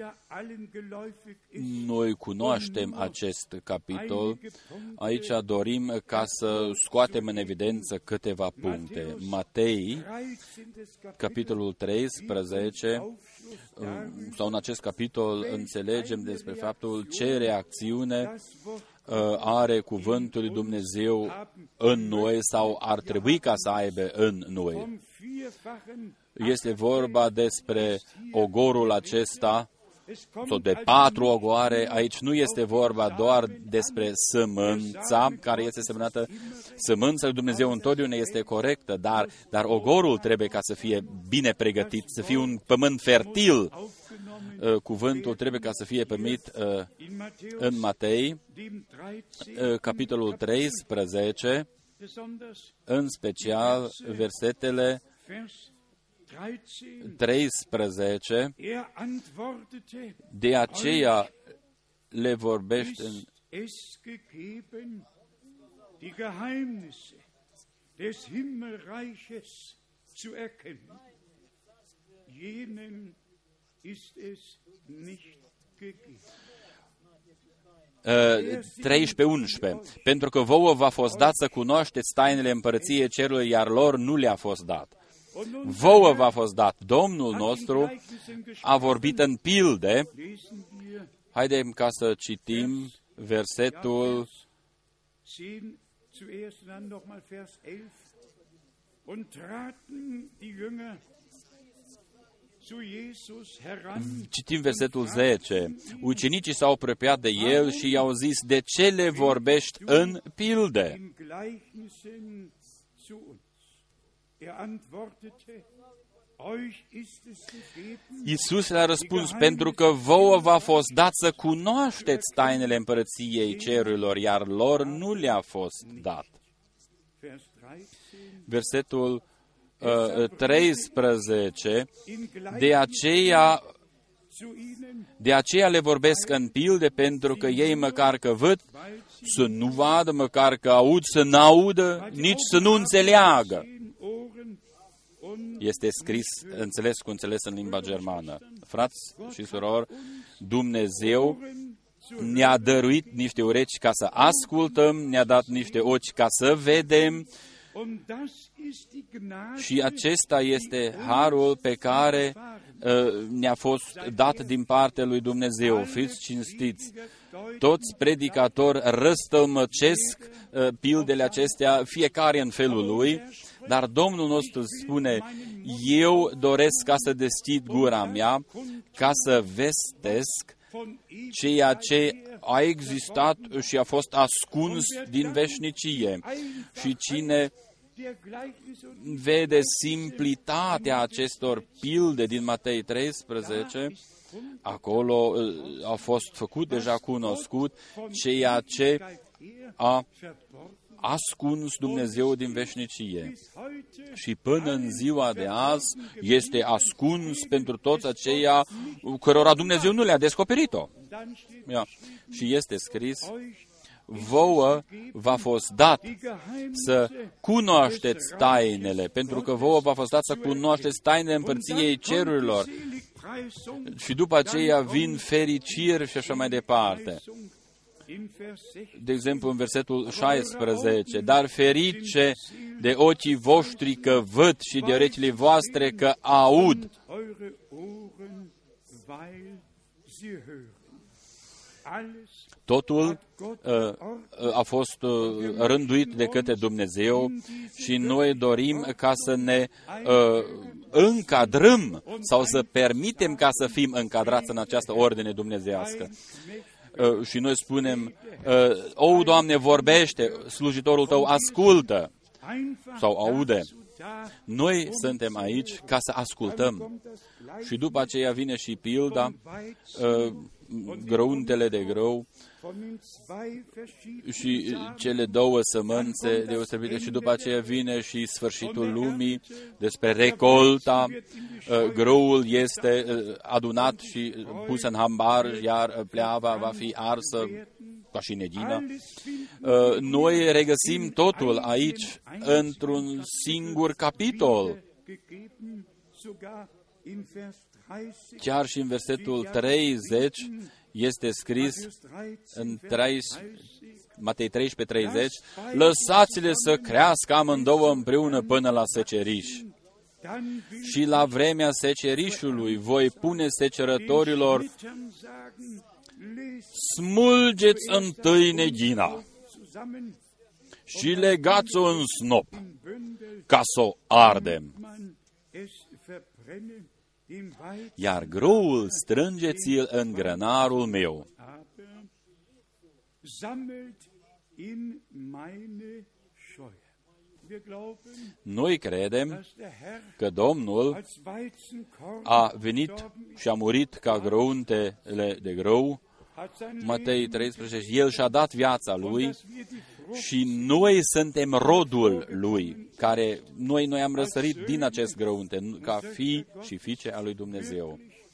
Noi cunoaștem acest capitol. Aici dorim ca să scoatem în evidență câteva puncte. Matei, capitolul 13, sau în acest capitol înțelegem despre faptul ce reacțiune are cuvântul lui Dumnezeu în noi sau ar trebui ca să aibă în noi. Este vorba despre ogorul acesta, sau de 4 ogoare. Aici nu este vorba doar despre sămânța care este semnată. Sămânța lui Dumnezeu întotdeauna este corectă, dar ogorul trebuie ca să fie bine pregătit, să fie un pământ fertil. Cuvântul trebuie ca să fie primit în Matei, capitolul 13, în special versetele 13, de aceea le vorbește în Este 13-11. Pentru că vouă v-a fost dat să cunoașteți tainele împărăției cerului, iar lor nu le-a fost dat. Vouă v-a fost dat. Domnul nostru a vorbit în pilde. Haidem ca să citim versetul 11. Citim versetul 10. Ucenicii s-au apropiat de el și i-au zis, de ce le vorbești în pilde? Iisus le-a răspuns, pentru că vouă v-a fost dat să cunoașteți tainele împărăției cerurilor, iar lor nu le-a fost dat. Versetul 13, de aceea le vorbesc în pilde, pentru că ei măcar că văd, să nu vadă, măcar că aud, să n-audă, nici să nu înțeleagă. Este scris, înțeles în limba germană. Frați și surori, Dumnezeu ne-a dăruit niște urechi ca să ascultăm, ne-a dat niște ochi ca să vedem, și acesta este harul pe care ne-a fost dat din partea lui Dumnezeu. Fiți cinstiți! Toți predicatori răstălmăcesc pildele acestea, fiecare în felul lui, dar Domnul nostru spune, eu doresc ca să deschid gura mea, ca să vestesc ceea ce a existat și a fost ascuns din veșnicie. Și cine vede simplitatea acestor pilde din Matei 13, acolo a fost făcut deja cunoscut ceea ce a ascuns Dumnezeu din veșnicie. Și până în ziua de azi este ascuns pentru toți aceia cărora Dumnezeu nu le-a descoperit-o. Și este scris, vouă v-a fost dat să cunoașteți tainele, pentru că vouă v-a fost dat să cunoașteți tainele împărției cerurilor. Și după aceea vin fericiri și așa mai departe. De exemplu, în versetul 16, dar ferice de ochii voștri că văd și de urechile voastre că aud. Totul a fost rânduit de către Dumnezeu și noi dorim ca să ne încadrăm sau să permitem ca să fim încadrați în această ordine dumnezeiască. Și noi spunem, o, Doamne, vorbește, slujitorul Tău ascultă sau aude. Noi suntem aici ca să ascultăm. Și după aceea vine și pilda, grăuntele de grâu și cele două sămânțe deosebite și după aceea vine și sfârșitul lumii despre recolta, grâul este adunat și pus în hambar, iar pleava va fi arsă ca și neghină. Noi regăsim totul aici într-un singur capitol. Chiar și în versetul 30 este scris în Matei 13:30, lăsați-le să crească amândouă împreună până la seceriș. Și la vremea secerișului voi pune secerătorilor, smulgeți întâi neghina și legați-o în snop ca să o ardem. Iar grâul strângeți-l în grănarul meu. Noi credem că Domnul a venit și a murit ca grăuntele de grâu, Matei 13, El și-a dat viața Lui și noi suntem rodul Lui, care noi am răsărit din acest grăunte, ca fii și fiice a lui Dumnezeu.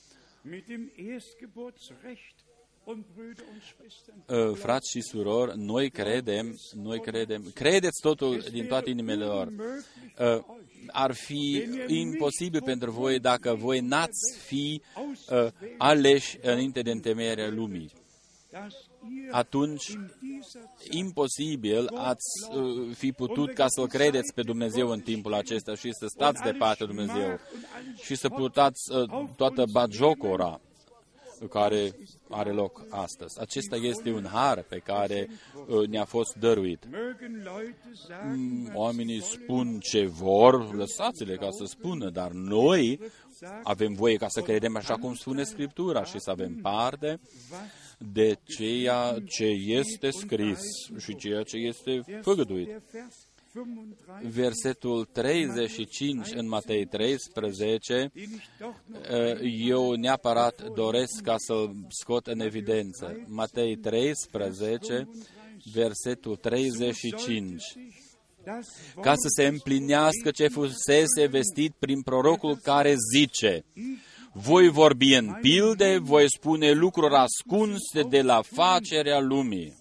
Frați și surori, noi credem, credeți totul din toate inimile lor. Ar fi imposibil pentru voi dacă voi n-ați fi aleși înainte de întemeierea lumii. Atunci, imposibil ați fi putut ca să-L credeți pe Dumnezeu în timpul acesta și să stați de partea Dumnezeu și să purtați toată batjocora care are loc astăzi. Acesta este un har pe care ne-a fost dăruit. Oamenii spun ce vor, lăsați-le ca să spună, dar noi avem voie ca să credem așa cum spune Scriptura și să avem parte de ceea ce este scris și ceea ce este făgăduit. Versetul 35 în Matei 13, eu neapărat doresc ca să-l scot în evidență. Matei 13, versetul 35. Ca să se împlinească ce fusese vestit prin prorocul care zice, voi vorbi în pilde, voi spune lucruri ascunse de la facerea lumii.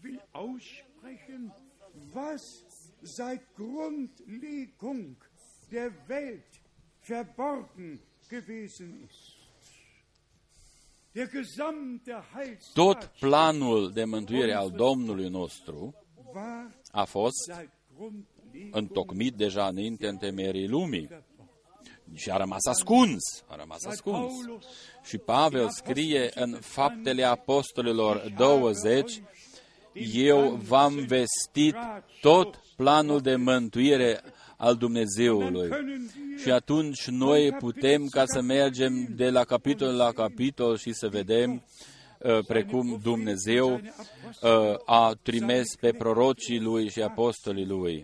Seit Grundlegung der Welt verborgen gewesen ist. Der gesamte Heilsplan, tot planul de mântuire al Domnului nostru a fost întocmit deja înainte întemeierii lumii și a rămas ascuns. Și Pavel scrie în Faptele Apostolilor 20, eu v-am vestit tot planul de mântuire al Dumnezeului. Și atunci noi putem ca să mergem de la capitol la capitol și să vedem precum Dumnezeu a trimis pe prorocii Lui și apostolii Lui.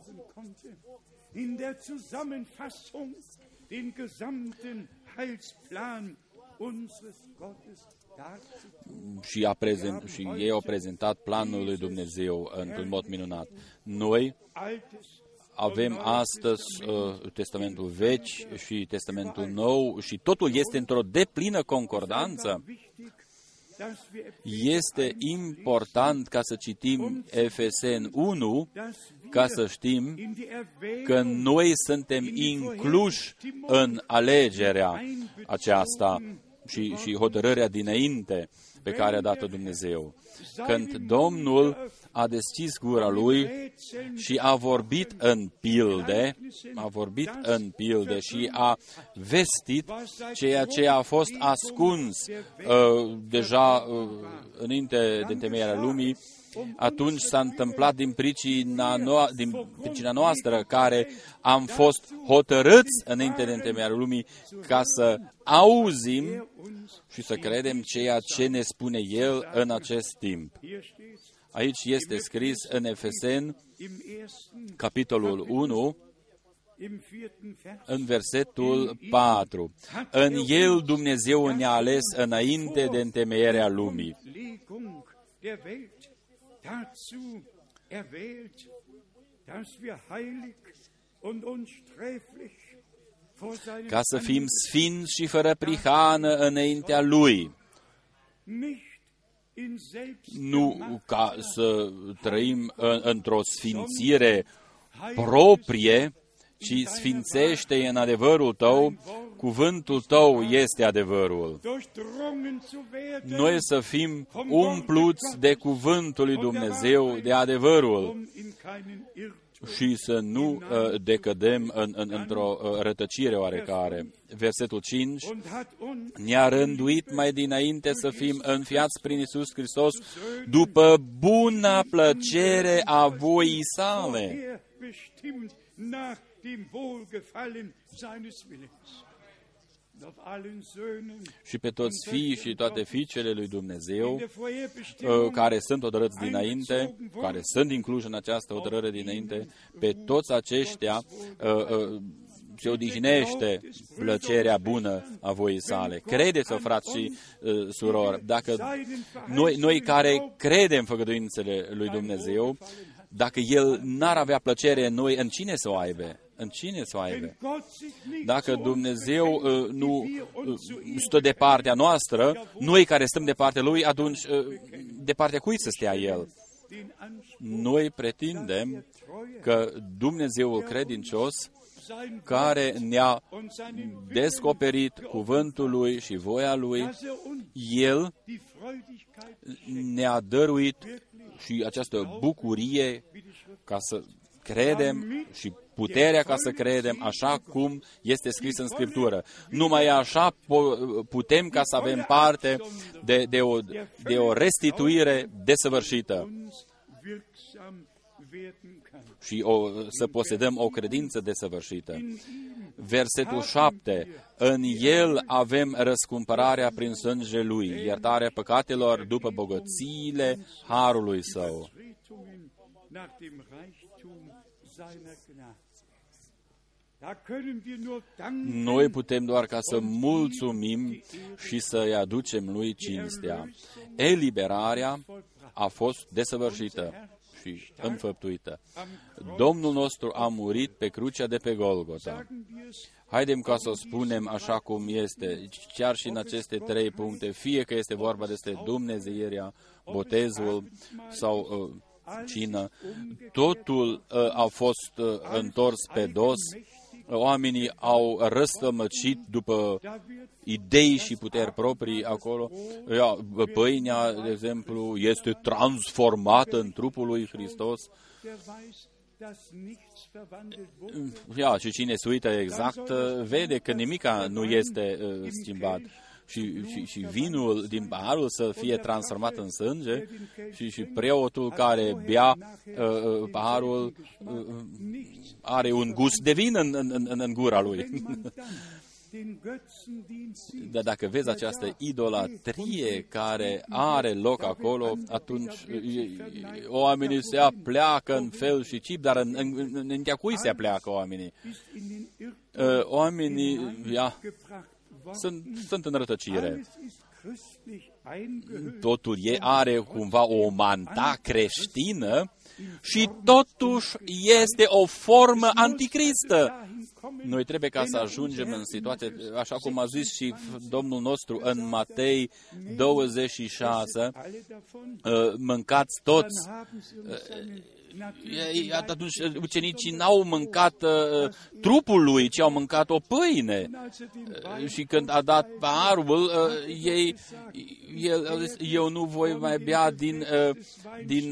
Și ei au prezentat planul lui Dumnezeu într-un mod minunat. Noi avem astăzi Testamentul Vechi și Testamentul Nou și totul este într-o deplină concordanță. Este important ca să citim Efeseni 1, ca să știm că noi suntem incluși în alegerea aceasta și hotărârea dinainte pe care a dat-o Dumnezeu. Când Domnul a deschis gura Lui și a vorbit în pilde și a vestit ceea ce a fost ascuns deja înainte de întemeierea lumii, atunci s-a întâmplat din pricina noastră care am fost hotărâți înainte de întemeierea lumii ca să auzim și să credem ceea ce ne spune El în acest timp. Aici este scris în Efeseni, capitolul 1, în versetul 4. În El Dumnezeu ne-a ales înainte de întemeierea lumii. Ca să fim sfinți și fără prihană înaintea Lui. Nu ca să trăim într-o sfințire proprie, ci sfințește în adevărul Tău, cuvântul Tău este adevărul. Noi să fim umpluți de cuvântul lui Dumnezeu, de adevărul, și să nu decădem într-o rătăcire oarecare. Versetul 5, ne-a rânduit mai dinainte să fim înfiați prin Iisus Hristos după buna plăcere a voii sale. Și pe toți fiii și toate fiicele lui Dumnezeu, care sunt hotărâți dinainte, care sunt incluși în această hotărâre dinainte, pe toți aceștia se odihnește plăcerea bună a voii sale. Credeți-o, frați și surori, dacă noi care credem făgăduințele lui Dumnezeu, dacă El n-ar avea plăcere în noi, în cine să o aibă? În cine să o aibă? Dacă Dumnezeu nu stă de partea noastră, noi care stăm de partea Lui, atunci de partea cui să stea El? Noi pretindem că Dumnezeul credincios, care ne-a descoperit cuvântul Lui și voia Lui, El ne-a dăruit și această bucurie ca să credem și puterea ca să credem așa cum este scris în Scriptură. Numai așa putem ca să avem parte de o restituire desăvârșită și să posedăm o credință desăvârșită. Versetul 7. În El avem răscumpărarea prin sângele Lui, iertarea păcatelor după bogățiile harului Său. Noi putem doar ca să mulțumim și să-i aducem Lui cinstea. Eliberarea a fost desăvârșită și înfăptuită. Domnul nostru a murit pe crucea de pe Golgota. Haidem ca să o spunem așa cum este, chiar și în aceste 3 puncte, fie că este vorba despre dumnezeierea, botezul sau cină, totul a fost întors pe dos, oamenii au răstămăcit după idei și puteri proprii acolo. Pâinea, de exemplu, este transformată în trupul lui Hristos. Și cine se uită exact, vede că nimica nu este schimbat. Și vinul din paharul să fie transformat în sânge și preotul care bea paharul are un gust de vin în gura lui. Dar dacă vezi această idolatrie care are loc acolo, atunci oamenii se apleacă în fel și chip, dar în cui se apleacă oamenii? Oamenii sunt în rătăcire. Totul are cumva o manta creștină și totuși este o formă anticristă. Noi trebuie ca să ajungem în situație, așa cum a zis și Domnul nostru în Matei 26, mâncați toți. Atunci ucenicii n-au mâncat trupul lui, ci au mâncat o pâine. Și când a dat paharul, el a zis, eu nu voi mai bea din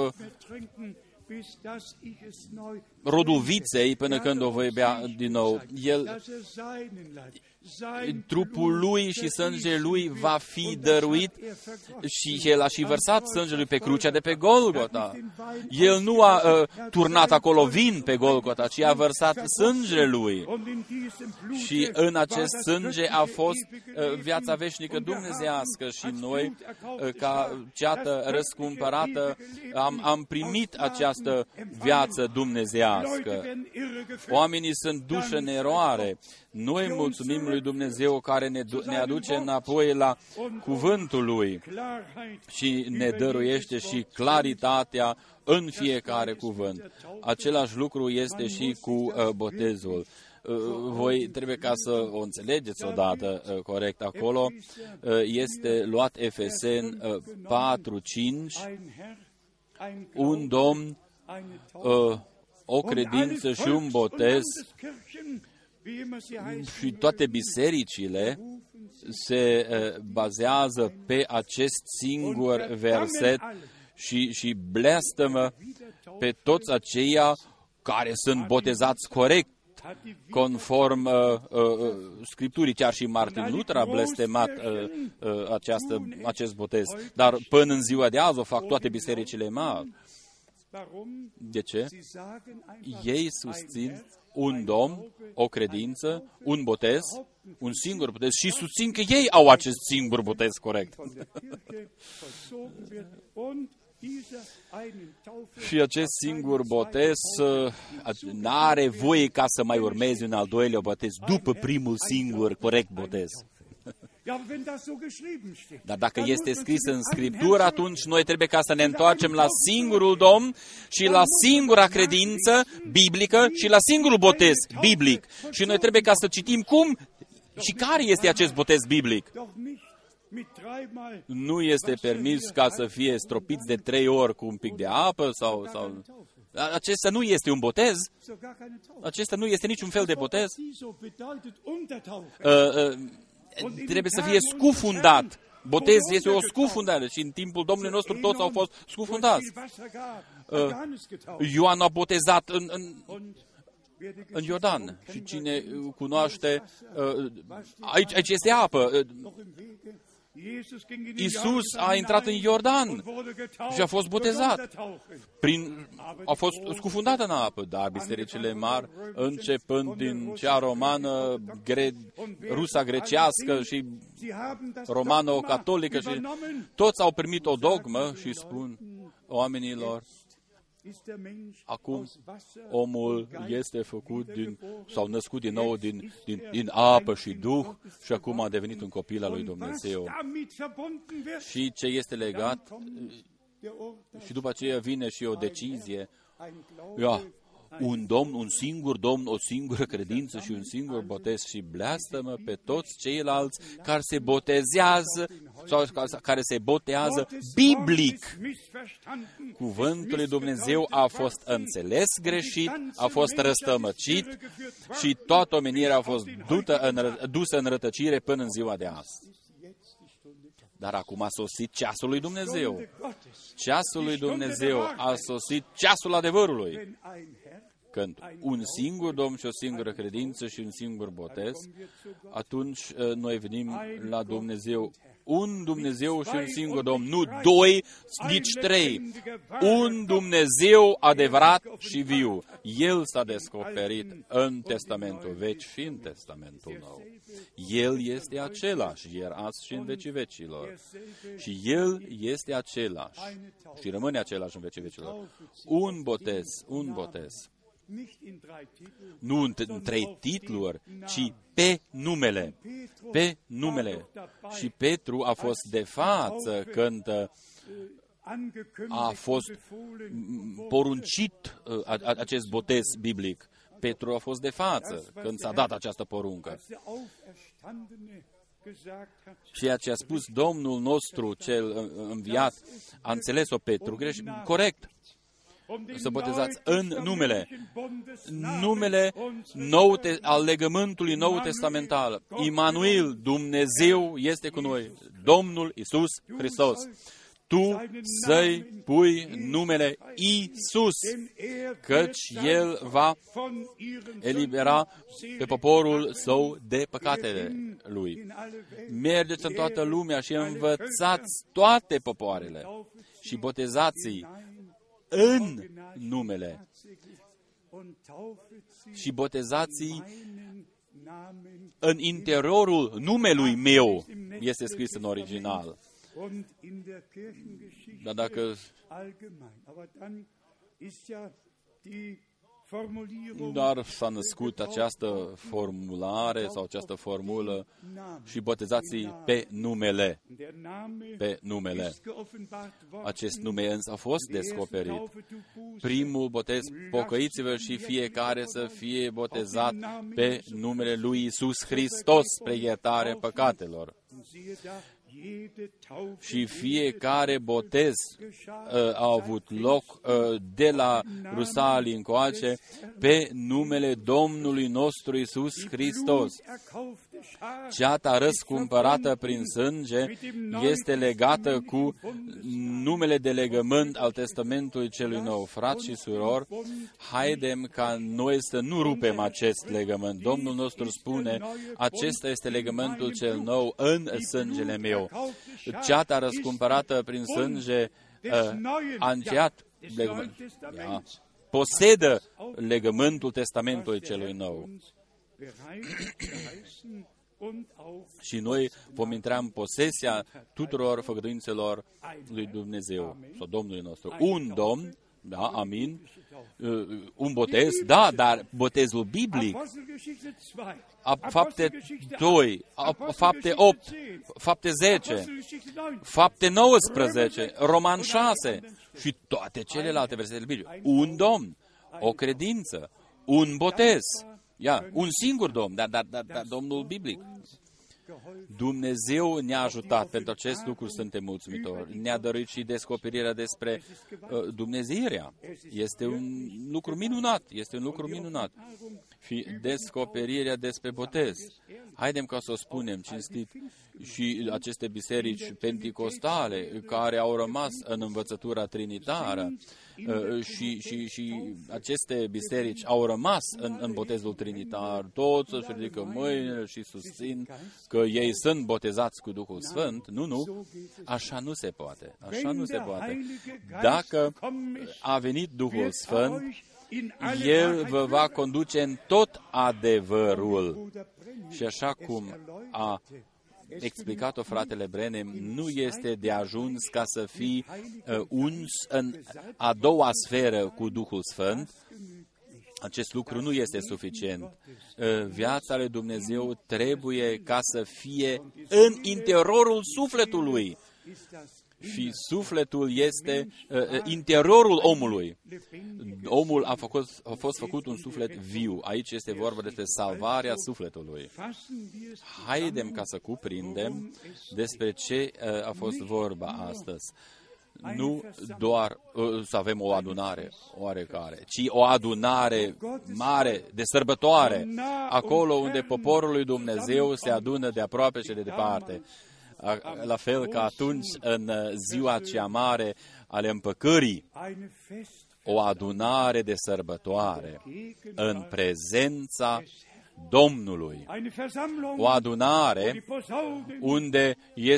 rodul viței până când o voi bea din nou. Trupul lui și sângele lui va fi dăruit și el a și vărsat sângele lui pe crucea de pe Golgota. El nu a turnat acolo vin pe Golgota, ci a vărsat sângele lui. Și în acest sânge a fost viața veșnică dumnezeiască și noi, ca ceată răscumpărată, am primit această viață dumnezeiască. îndoiască. Oamenii sunt duși în eroare. Noi mulțumim lui Dumnezeu care ne aduce înapoi la cuvântul Lui și ne dăruiește și claritatea în fiecare cuvânt. Același lucru este și cu botezul. Voi trebuie ca să o înțelegeți odată corect acolo. Este luat Efeseni 4:5, un Domn, o credință și un botez, și toate bisericile se bazează pe acest singur verset și blestemă pe toți aceia care sunt botezați corect, conform Scripturii. Chiar și Martin Luther a blestemat acest botez. Dar până în ziua de azi o fac toate bisericile mari. De ce? Ei susțin un Domn, o credință, un botez, un singur botez și susțin că ei au acest singur botez corect. Și acest singur botez n-are voie ca să mai urmeze un al doilea botez după primul singur corect botez. Dar dacă este scris în Scriptură, atunci noi trebuie ca să ne întoarcem la singurul Domn și la singura credință biblică și la singurul botez biblic. Și noi trebuie ca să citim cum și care este acest botez biblic. Nu este permis ca să fie stropiți de 3 ori cu un pic de apă sau... Acesta nu este un botez. Acesta nu este niciun fel de botez. Trebuie să fie scufundat. Botez este o scufundare și în timpul Domnului nostru toți au fost scufundați. Ioan a botezat în Iordan. Și cine cunoaște, aici este apă. Iisus a intrat în Iordan și a fost botezat. A fost scufundat în apă, dar bisericile mari, începând din cea romană, rusa grecească și romano-catolică, și toți au primit o dogmă și spun oamenilor: acum omul este făcut sau născut din nou din apă și duh și acum a devenit un copil al lui Dumnezeu. Și ce este legat? Și după aceea vine și o decizie. Un Domn, un singur Domn, o singură credință și un singur botez și blestemă pe toți ceilalți care se botezează sau care se botează biblic. Cuvântul lui Dumnezeu a fost înțeles greșit, a fost răstămăcit și toată omenirea a fost dusă în rătăcire până în ziua de azi. Dar acum a sosit ceasul lui Dumnezeu. Ceasul lui Dumnezeu a sosit ceasul adevărului. Când un singur Domn și o singură credință și un singur botez, atunci noi venim la Dumnezeu. Un Dumnezeu și un singur Domn, nu 2, nici 3. Un Dumnezeu adevărat și viu. El s-a descoperit în Testamentul Vechi și în Testamentul Nou. El este același, ieri, azi și în vecii vecilor. Și El este același și rămâne același în vecii vecilor. Un botez. Nu în 3 titluri, ci pe numele. Pe numele. Și Petru a fost de față când a fost poruncit acest botez biblic. Petru a fost de față când s-a dat această poruncă. Ceea ce a spus Domnul nostru cel înviat, a înțeles-o Petru corect. Să botezați în numele al legământului nou testamental. Imanuel, Dumnezeu este cu noi, Domnul Iisus Hristos. Tu să-i pui numele Iisus, căci El va elibera pe poporul său de păcatele lui. Mergeți în toată lumea și învățați toate popoarele și botezați-i în numele și botezați-i în interiorul numelui meu, este scris în original. Dar dacă dar s-a născut această formulare sau această formulă și botezați pe numele. Pe numele. Acest nume însă a fost descoperit. Primul botez, pocăiți-vă și fiecare să fie botezat pe numele lui Iisus Hristos spre iertarea păcatelor. Și fiecare botez a avut loc de la Rusalii încoace pe numele Domnului nostru Iisus Hristos. Ceata răscumpărată prin sânge este legată cu numele de legământ al Testamentului celui nou. Frați și surori, haidem ca noi să nu rupem acest legământ. Domnul nostru spune, acesta este legământul cel nou în sângele meu. Ceata răscumpărată prin sânge a încheiat legământul. Posedă legământul Testamentului celui nou. Și noi vom intra în posesia tuturor făgăduințelor lui Dumnezeu sau Domnului nostru. Un Domn, da, amin, un botez, da, dar botezul biblic, fapte 2, fapte 8, fapte 10, fapte 19, Roman 6 și toate celelalte versete biblice. Un Domn, o credință, un botez, un singur Domn, dar Domnul biblic. Dumnezeu ne-a ajutat pentru acest lucru, suntem mulțumitori. Ne-a dăruit și descoperirea despre Dumnezeirea. Este un lucru minunat. Și descoperirea despre botez. Haidem ca să o spunem cinstit, și aceste biserici penticostale care au rămas în învățătura trinitară și aceste biserici au rămas în botezul trinitar, toți își ridică mâinile și susțin că ei sunt botezați cu Duhul Sfânt. Nu, așa nu se poate. Dacă a venit Duhul Sfânt, El vă va conduce în tot adevărul. Și așa cum a explicat-o fratele Branham, nu este de ajuns ca să fii uns în a doua sferă cu Duhul Sfânt. Acest lucru nu este suficient. Viața lui Dumnezeu trebuie ca să fie în interiorul sufletului. Și sufletul este interiorul omului. Omul a fost făcut un suflet viu. Aici este vorba despre salvarea sufletului. Haidem ca să cuprindem despre ce a fost vorba astăzi. Nu doar să avem o adunare oarecare, ci o adunare mare, de sărbătoare, acolo unde poporul lui Dumnezeu se adună de aproape și de departe. La fel ca atunci în ziua cea mare ale împăcării, o adunare de sărbătoare în prezența Domnului. O adunare unde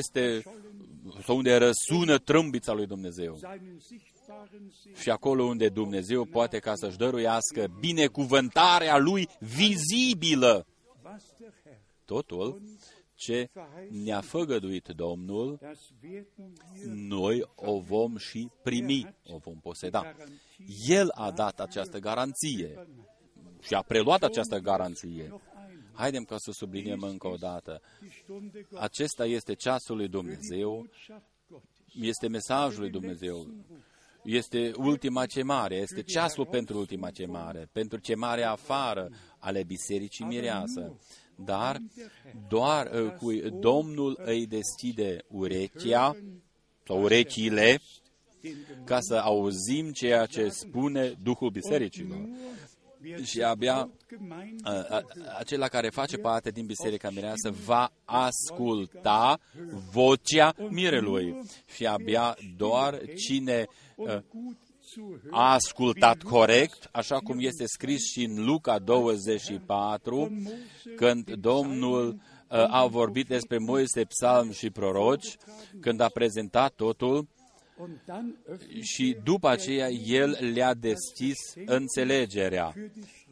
răsună trâmbița lui Dumnezeu. Și acolo unde Dumnezeu poate ca să-și dăruiască binecuvântarea Lui vizibilă. Totul ce ne-a făgăduit Domnul, noi o vom și primi, o vom poseda. El a dat această garanție și a preluat această garanție. Haidem ca să subliniem încă o dată. Acesta este ceasul lui Dumnezeu, este mesajul lui Dumnezeu, este ultima chemare, este ceasul pentru ultima chemare, pentru chemarea afară ale bisericii mireasă. Dar doar cu Domnul îi deschide urechea sau urechile ca să auzim ceea ce spune Duhul bisericilor. Și abia acela care face parte din biserica mireasă va asculta vocea mirelui. Și abia doar cine a ascultat corect, așa cum este scris și în Luca 24, când Domnul a vorbit despre Moise, psalm și proroci, când a prezentat totul, și după aceea El le-a deschis înțelegerea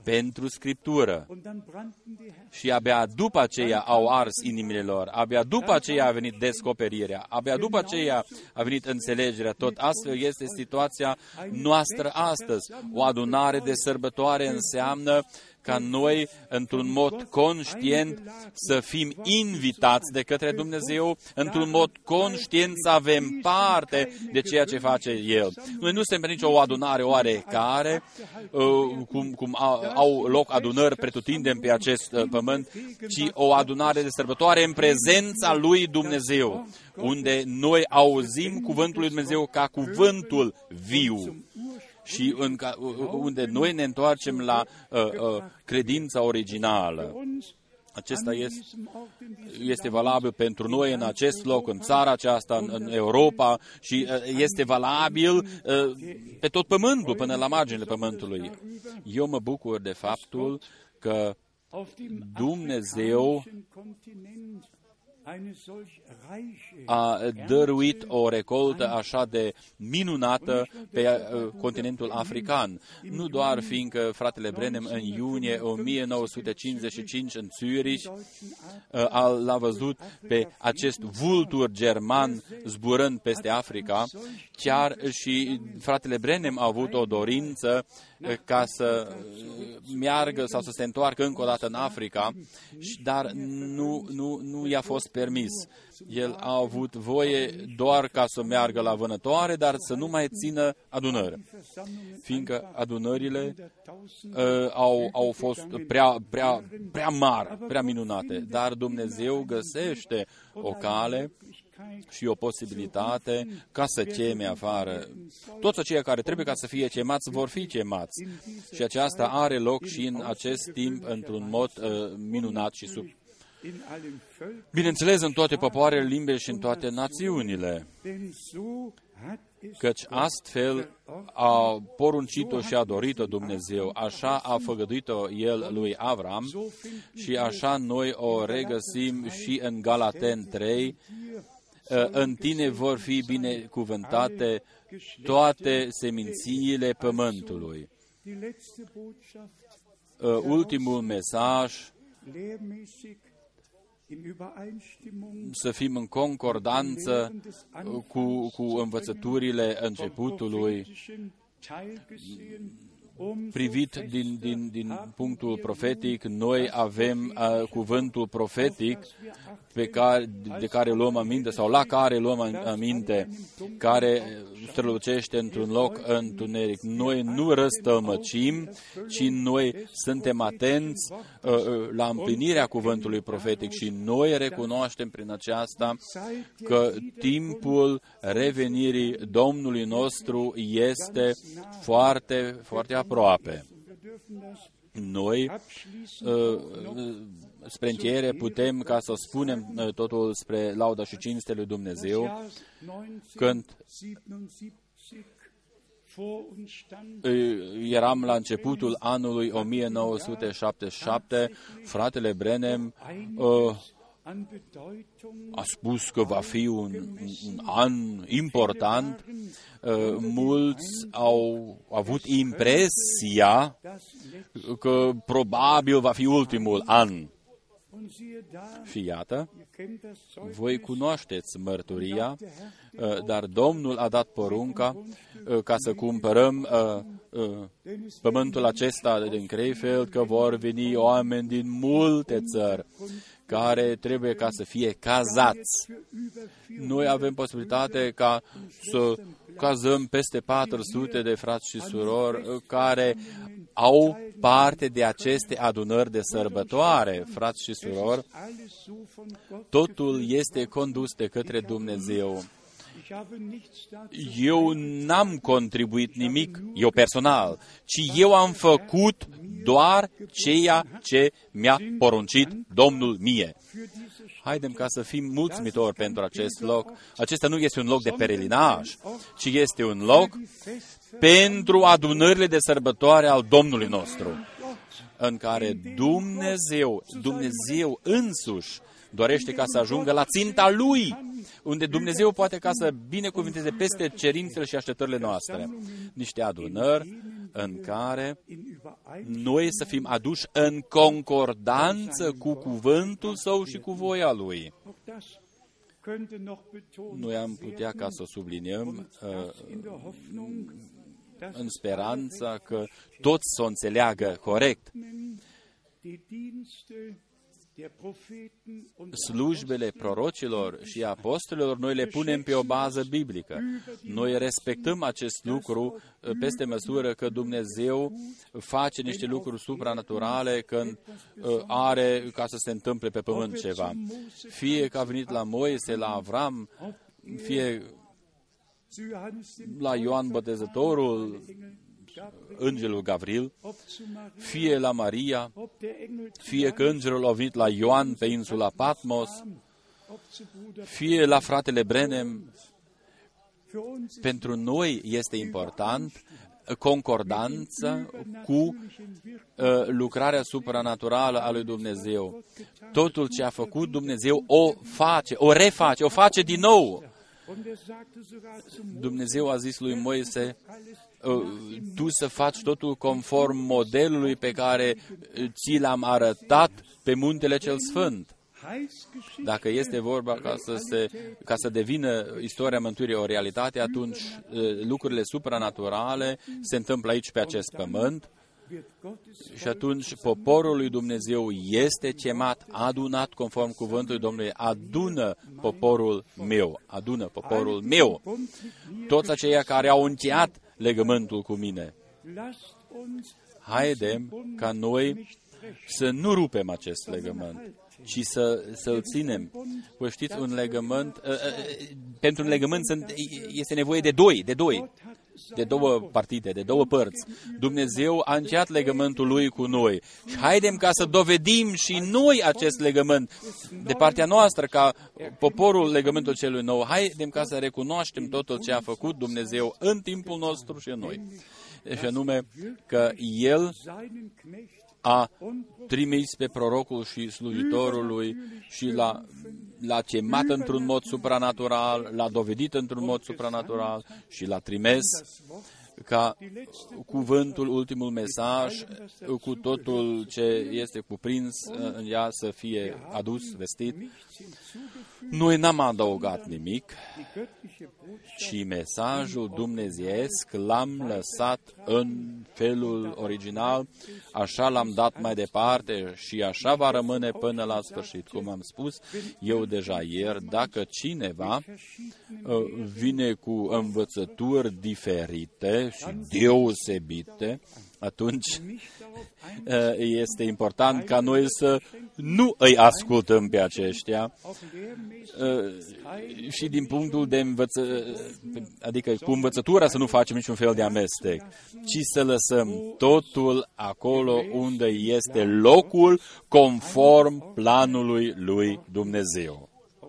pentru Scriptură. Și abia după aceea au ars inimile lor, abia după aceea a venit descoperirea, abia după aceea a venit înțelegerea. Tot astfel este situația noastră astăzi. O adunare de sărbătoare înseamnă ca noi, într-un mod conștient, să fim invitați de către Dumnezeu, într-un mod conștient să avem parte de ceea ce face El. Noi nu suntem nicio adunare oarecare, cum au loc adunări pretutindem pe acest pământ, ci o adunare de sărbătoare în prezența lui Dumnezeu, unde noi auzim cuvântul lui Dumnezeu ca cuvântul viu. Și unde noi ne întoarcem la credința originală. Acesta este valabil pentru noi în acest loc, în țara aceasta, în Europa și este valabil pe tot pământul, până la marginile pământului. Eu mă bucur de faptul că Dumnezeu a dăruit o recoltă așa de minunată pe continentul african. Nu doar fiindcă fratele Branham în iunie 1955 în Zurich l-a văzut pe acest vultur german zburând peste Africa, chiar și fratele Branham a avut o dorință ca să meargă sau să se întoarcă încă o dată în Africa, dar nu i-a fost permis. El a avut voie doar ca să meargă la vânătoare, dar să nu mai țină adunări, fiindcă adunările au fost prea mari, prea minunate. Dar Dumnezeu găsește o cale și o posibilitate ca să cheme afară. Toți aceia care trebuie ca să fie chemați vor fi chemați. Și aceasta are loc și în acest timp într-un mod minunat și bineînțeles, în toate popoarele, limbile și în toate națiunile. Căci astfel a poruncit-o și a dorit-o Dumnezeu, așa a făgăduit-o El lui Avram și așa noi o regăsim și în Galaten 3, în tine vor fi binecuvântate toate semințiile pământului. Ultimul mesaj, să fim în concordanță cu învățăturile începutului, privit din punctul profetic. Noi avem cuvântul profetic de care luăm aminte sau la care luăm aminte, care strălucește într-un loc întuneric. Noi nu răstălmăcim, ci noi suntem atenți la împlinirea cuvântului profetic și noi recunoaștem prin aceasta că timpul revenirii Domnului nostru este foarte, foarte aproape. Noi, spre încheiere, putem ca să spunem totul spre lauda și cinste lui Dumnezeu, când eram la începutul anului 1977, fratele Branham a spus că va fi un an important. Mulți au avut impresia că probabil va fi ultimul an. Și iată, voi cunoașteți mărturia, dar Domnul a dat porunca ca să cumpărăm pământul acesta din Krefeld, că vor veni oameni din multe țări care trebuie ca să fie cazați. Noi avem posibilitate ca să cazăm peste 400 de frați și surori care au parte de aceste adunări de sărbătoare, frați și surori. Totul este condus de către Dumnezeu. Eu n-am contribuit nimic, eu personal, ci eu am făcut doar ceea ce mi-a poruncit Domnul mie. Haidem ca să fim mulțumitori pentru acest loc. Acesta nu este un loc de perelinaj, ci este un loc pentru adunările de sărbătoare al Domnului nostru, în care Dumnezeu însuși dorește ca să ajungă la ținta Lui, unde Dumnezeu poate ca să binecuvânteze peste cerințele și așteptările noastre. Niște adunări în care noi să fim aduși în concordanță cu cuvântul Său și cu voia Lui. Noi am putea ca să subliniem în speranța că toți să o înțeleagă corect. Slujbele prorocilor și apostolilor noi le punem pe o bază biblică. Noi respectăm acest lucru peste măsură că Dumnezeu face niște lucruri supranaturale când are ca să se întâmple pe pământ ceva. Fie că a venit la Moise, la Avram, fie la Ioan Botezătorul, îngerul Gavril, fie la Maria, fie că îngerul a venit la Ioan pe insula Patmos, fie la fratele Brenem. Pentru noi este important concordanța cu lucrarea supranaturală a lui Dumnezeu. Totul ce a făcut Dumnezeu o face, o reface, o face din nou. Dumnezeu a zis lui Moise, tu să faci totul conform modelului pe care ți l-am arătat pe muntele cel sfânt. Dacă este vorba ca să devină istoria mântuirii o realitate, atunci lucrurile supranaturale se întâmplă aici pe acest pământ și atunci poporul lui Dumnezeu este chemat, adunat conform cuvântului Domnului, adună poporul meu, toți aceia care au încheiat legământul cu mine. Haidem ca noi să nu rupem acest legământ, ci să-l ținem. Vă știți, un legământ, pentru un legământ este nevoie de două partide, de două părți. Dumnezeu a încheiat legământul Lui cu noi. Și haidem ca să dovedim și noi acest legământ de partea noastră, ca poporul legământul celui nou. Haidem ca să recunoaștem totul ce a făcut Dumnezeu în timpul nostru și în noi. Și anume că El a trimis pe prorocul și slujitorul lui și l-a chemat într-un mod supranatural, l-a dovedit într-un mod supranatural și l-a trimis ca cuvântul, ultimul mesaj, cu totul ce este cuprins în ea să fie adus, vestit. Noi n-am adăugat nimic, ci mesajul dumnezeiesc l-am lăsat în felul original, așa l-am dat mai departe și așa va rămâne până la sfârșit. Cum am spus eu deja ieri, dacă cineva vine cu învățături diferite și deosebite, atunci este important ca noi să nu îi ascultăm pe aceștia și din punctul de adică cu învățătura să nu facem niciun fel de amestec, ci să lăsăm totul acolo unde este locul conform planului lui Dumnezeu.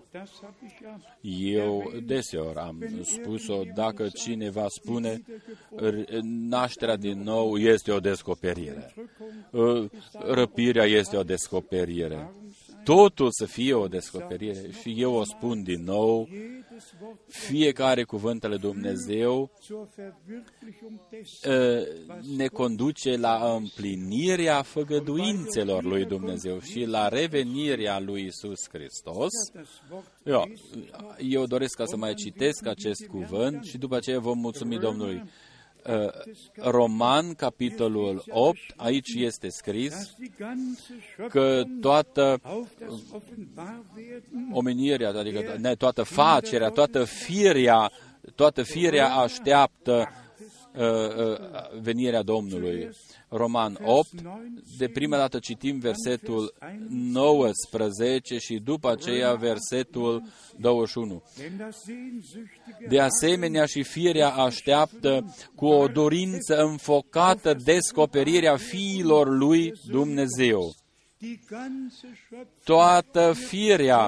Eu deseori am spus-o, dacă cineva spune nașterea din nou este o descoperire, răpirea este o descoperire, totul să fie o descoperire și eu o spun din nou, fiecare cuvânt al lui Dumnezeu ne conduce la împlinirea făgăduințelor lui Dumnezeu și la revenirea lui Iisus Hristos. Eu doresc ca să mai citesc acest cuvânt și după aceea vom mulțumi Domnului. Roman, capitolul 8, aici este scris că toată omenirea, adică toată facerea, toată firea așteaptă venirea Domnului. Roman 8, de prima dată citim versetul 19 și după aceea versetul 21. De asemenea și firea așteaptă cu o dorință înfocată descoperirea fiilor lui Dumnezeu. Toată firea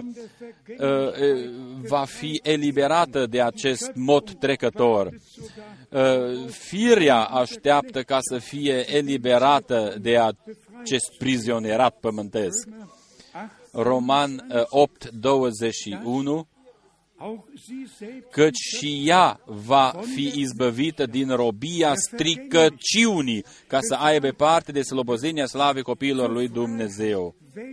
va fi eliberată de acest mod trecător. Firea așteaptă ca să fie eliberată de acest prizionierat pământesc. Roman 8:21. căci și ea va fi izbăvită din robia stricăciunii, ca să aibă parte de slobozenia slavei copiilor lui Dumnezeu.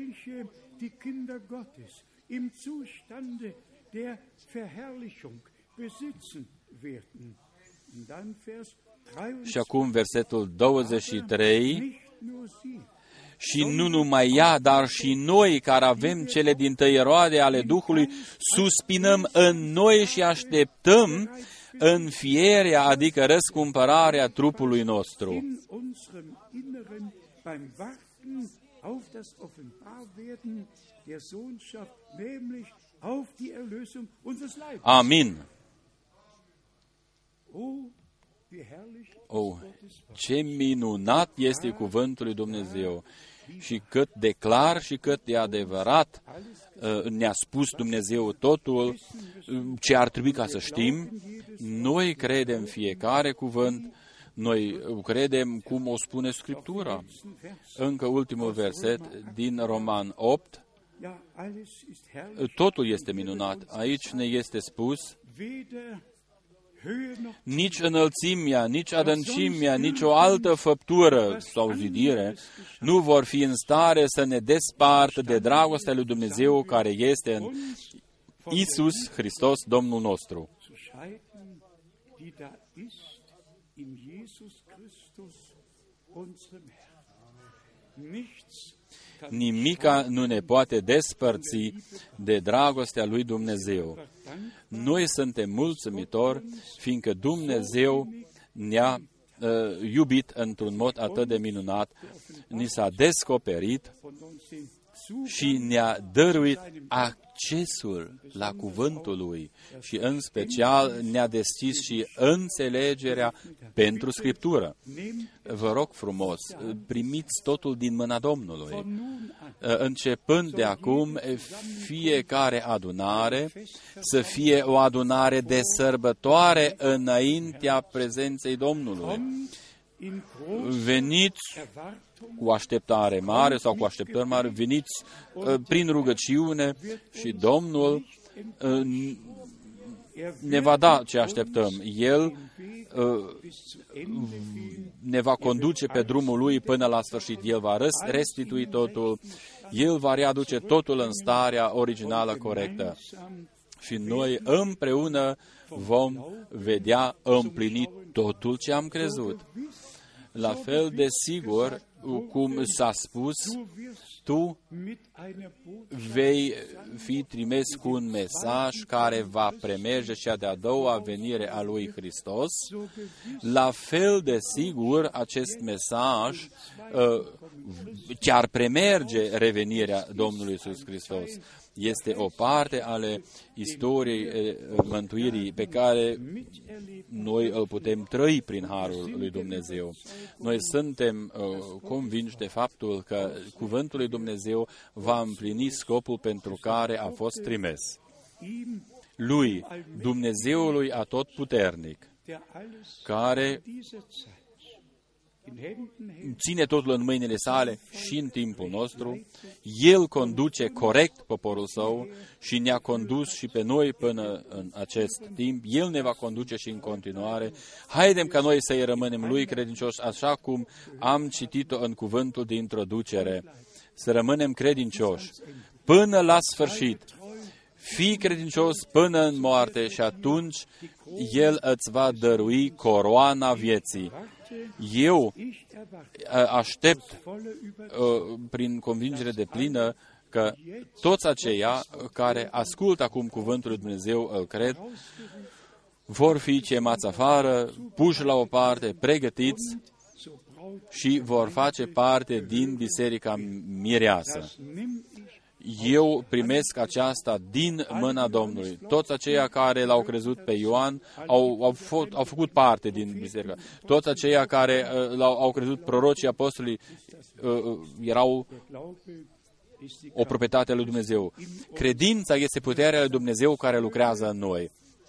Și acum versetul 23. Și nu numai ea, dar și noi care avem cele dintâi roade ale Duhului, suspinăm în noi și așteptăm înfierea, adică răscumpărarea trupului nostru. Amin. Oh, ce minunat este cuvântul lui Dumnezeu și cât de clar și cât de adevărat ne-a spus Dumnezeu totul ce ar trebui ca să știm. Noi credem fiecare cuvânt, noi credem cum o spune Scriptura. Încă ultimul verset din Roman 8. Totul este minunat. Aici ne este spus: nici înălțimea, nici adâncimea, nici o altă făptură sau zidire nu vor fi în stare să ne despartă de dragostea lui Dumnezeu care este în Iisus Hristos, Domnul nostru. Nimica nu ne poate despărți de dragostea lui Dumnezeu. Noi suntem mulțumitori, fiindcă Dumnezeu ne-a iubit într-un mod atât de minunat, ni s-a descoperit și ne-a dăruit accesul la cuvântul Lui și în special ne-a deschis și înțelegerea pentru Scriptură. Vă rog frumos, primiți totul din mâna Domnului. Începând de acum, fiecare adunare să fie o adunare de sărbătoare înaintea prezenței Domnului. Veniți cu așteptare mare sau cu așteptări mari, veniți prin rugăciune și Domnul ne va da ce așteptăm. El ne va conduce pe drumul Lui până la sfârșit. El va restitui totul, El va readuce totul în starea originală corectă. Și noi împreună vom vedea împlinit totul ce am crezut. La fel de sigur, cum s-a spus, tu vei fi trimis cu un mesaj care va premerge cea de-a doua venire a lui Hristos. La fel de sigur, acest mesaj chiar premerge revenirea Domnului Iisus Hristos. Este o parte ale istoriei mântuirii pe care noi îl putem trăi prin harul lui Dumnezeu. Noi suntem convinși de faptul că cuvântul lui Dumnezeu va împlini scopul pentru care a fost trimis. Lui, Dumnezeului Atotputernic, care ține totul în mâinile sale și în timpul nostru. El conduce corect poporul său și ne-a condus și pe noi până în acest timp. El ne va conduce și în continuare. Haidem ca noi să-i rămânem lui credincioși, așa cum am citit-o în cuvântul de introducere. Să rămânem credincioși până la sfârșit. Fii credincios până în moarte și atunci El îți va dărui coroana vieții. Eu aștept prin convingere deplină că toți aceia care ascultă acum cuvântul lui Dumnezeu, îl cred, vor fi chemați afară, puși la o parte, pregătiți și vor face parte din Biserica Mireasă. Eu primesc aceasta din mâna Domnului. Toți aceia care l-au crezut pe Ioan au făcut parte din biserică. Toți aceia care au crezut prorocii apostolii erau o proprietate a lui Dumnezeu. Credința este puterea lui Dumnezeu care lucrează în noi.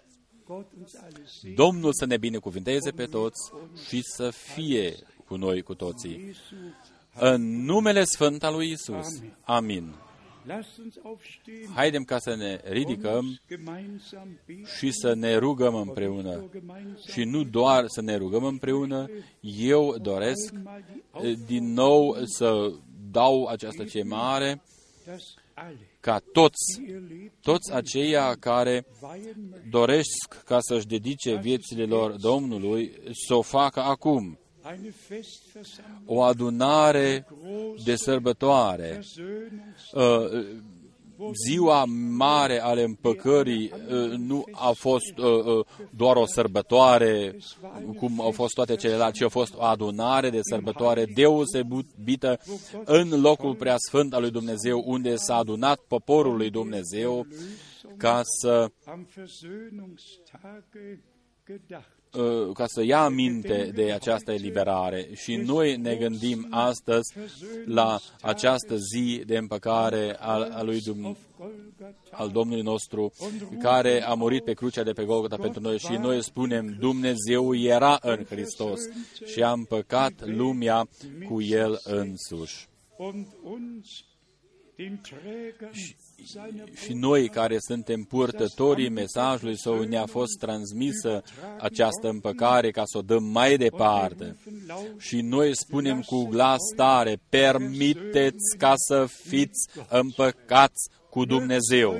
Domnul să ne binecuvânteze pe toți și să fie cu noi cu toții. În numele Sfânt al lui Iisus. Amin. Haidem ca să ne ridicăm și să ne rugăm împreună. Și nu doar să ne rugăm împreună, eu doresc din nou să dau această chemare ca toți aceia care doresc ca să-și dedice viețile lor Domnului, să o facă acum. O adunare de sărbătoare, ziua mare ale împăcării nu a fost doar o sărbătoare, cum au fost toate celelalte, ci a fost o adunare de sărbătoare deosebită în locul preasfânt al lui Dumnezeu, unde s-a adunat poporul lui Dumnezeu ca să ia aminte de această eliberare. Și noi ne gândim astăzi la această zi de împăcare al Domnului nostru, care a murit pe crucea de pe Golgota pentru noi, și noi spunem, Dumnezeu era în Hristos și a împăcat lumea cu El însuși. Și noi care suntem purtătorii mesajului Său, ne-a fost transmisă această împăcare ca să o dăm mai departe. Și noi spunem cu glas tare, permiteți ca să fiți împăcați cu Dumnezeu.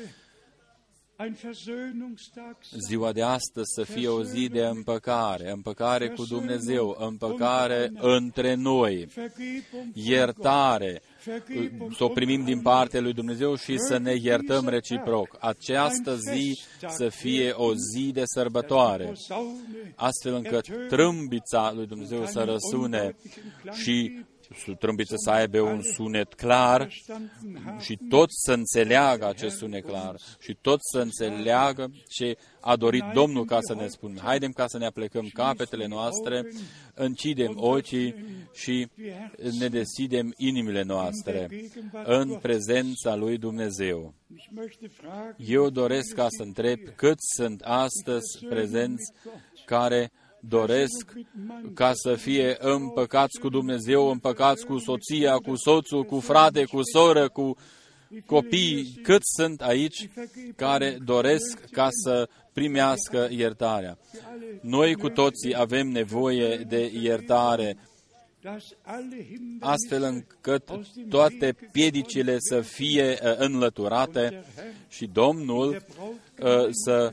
Ziua de astăzi să fie o zi de împăcare cu Dumnezeu, împăcare între noi, iertare, să o primim din partea lui Dumnezeu și să ne iertăm reciproc. Această zi să fie o zi de sărbătoare, astfel încât trâmbița lui Dumnezeu să răsune și trâmbița să aibă un sunet clar și toți să înțeleagă acest sunet clar și toți să înțeleagă ce a dorit Domnul ca să ne spună. Haidem ca să ne aplecăm capetele noastre, închidem ochii și ne deschidem inimile noastre în prezența lui Dumnezeu. Eu doresc ca să întreb cât sunt astăzi prezenți care doresc ca să fie împăcați cu Dumnezeu, împăcați cu soția, cu soțul, cu frate, cu soră, cu copii. Cât sunt aici care doresc ca să primească iertarea? Noi cu toții avem nevoie de iertare, astfel încât toate piedicile să fie înlăturate și Domnul să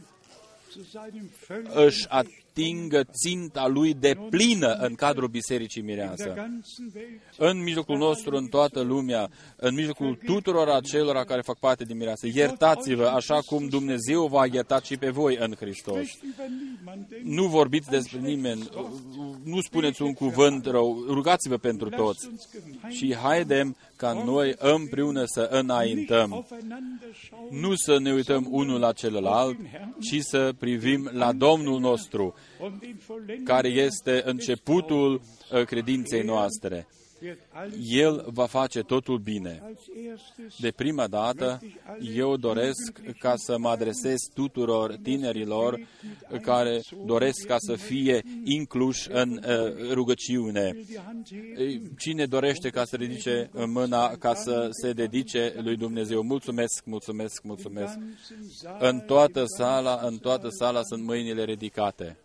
își atingă ținta lui de plină în cadrul Bisericii Mireasă. În mijlocul nostru, în toată lumea, în mijlocul tuturor acelora care fac parte din Mireasă, iertați-vă așa cum Dumnezeu v-a iertat și pe voi în Hristos. Nu vorbiți despre nimeni, nu spuneți un cuvânt rău, rugați-vă pentru toți. Și haidem ca noi împreună să înaintăm. Nu să ne uităm unul la celălalt, ci să privim la Domnul nostru, care este începutul credinței noastre. El va face totul bine. De prima dată, eu doresc ca să mă adresez tuturor tinerilor care doresc ca să fie incluși în rugăciune. Cine dorește ca să ridice mâna, ca să se dedice lui Dumnezeu? Mulțumesc, mulțumesc, mulțumesc. În toată sala sunt mâinile ridicate.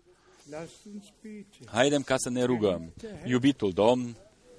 Haidem ca să ne rugăm. Iubitul Domn,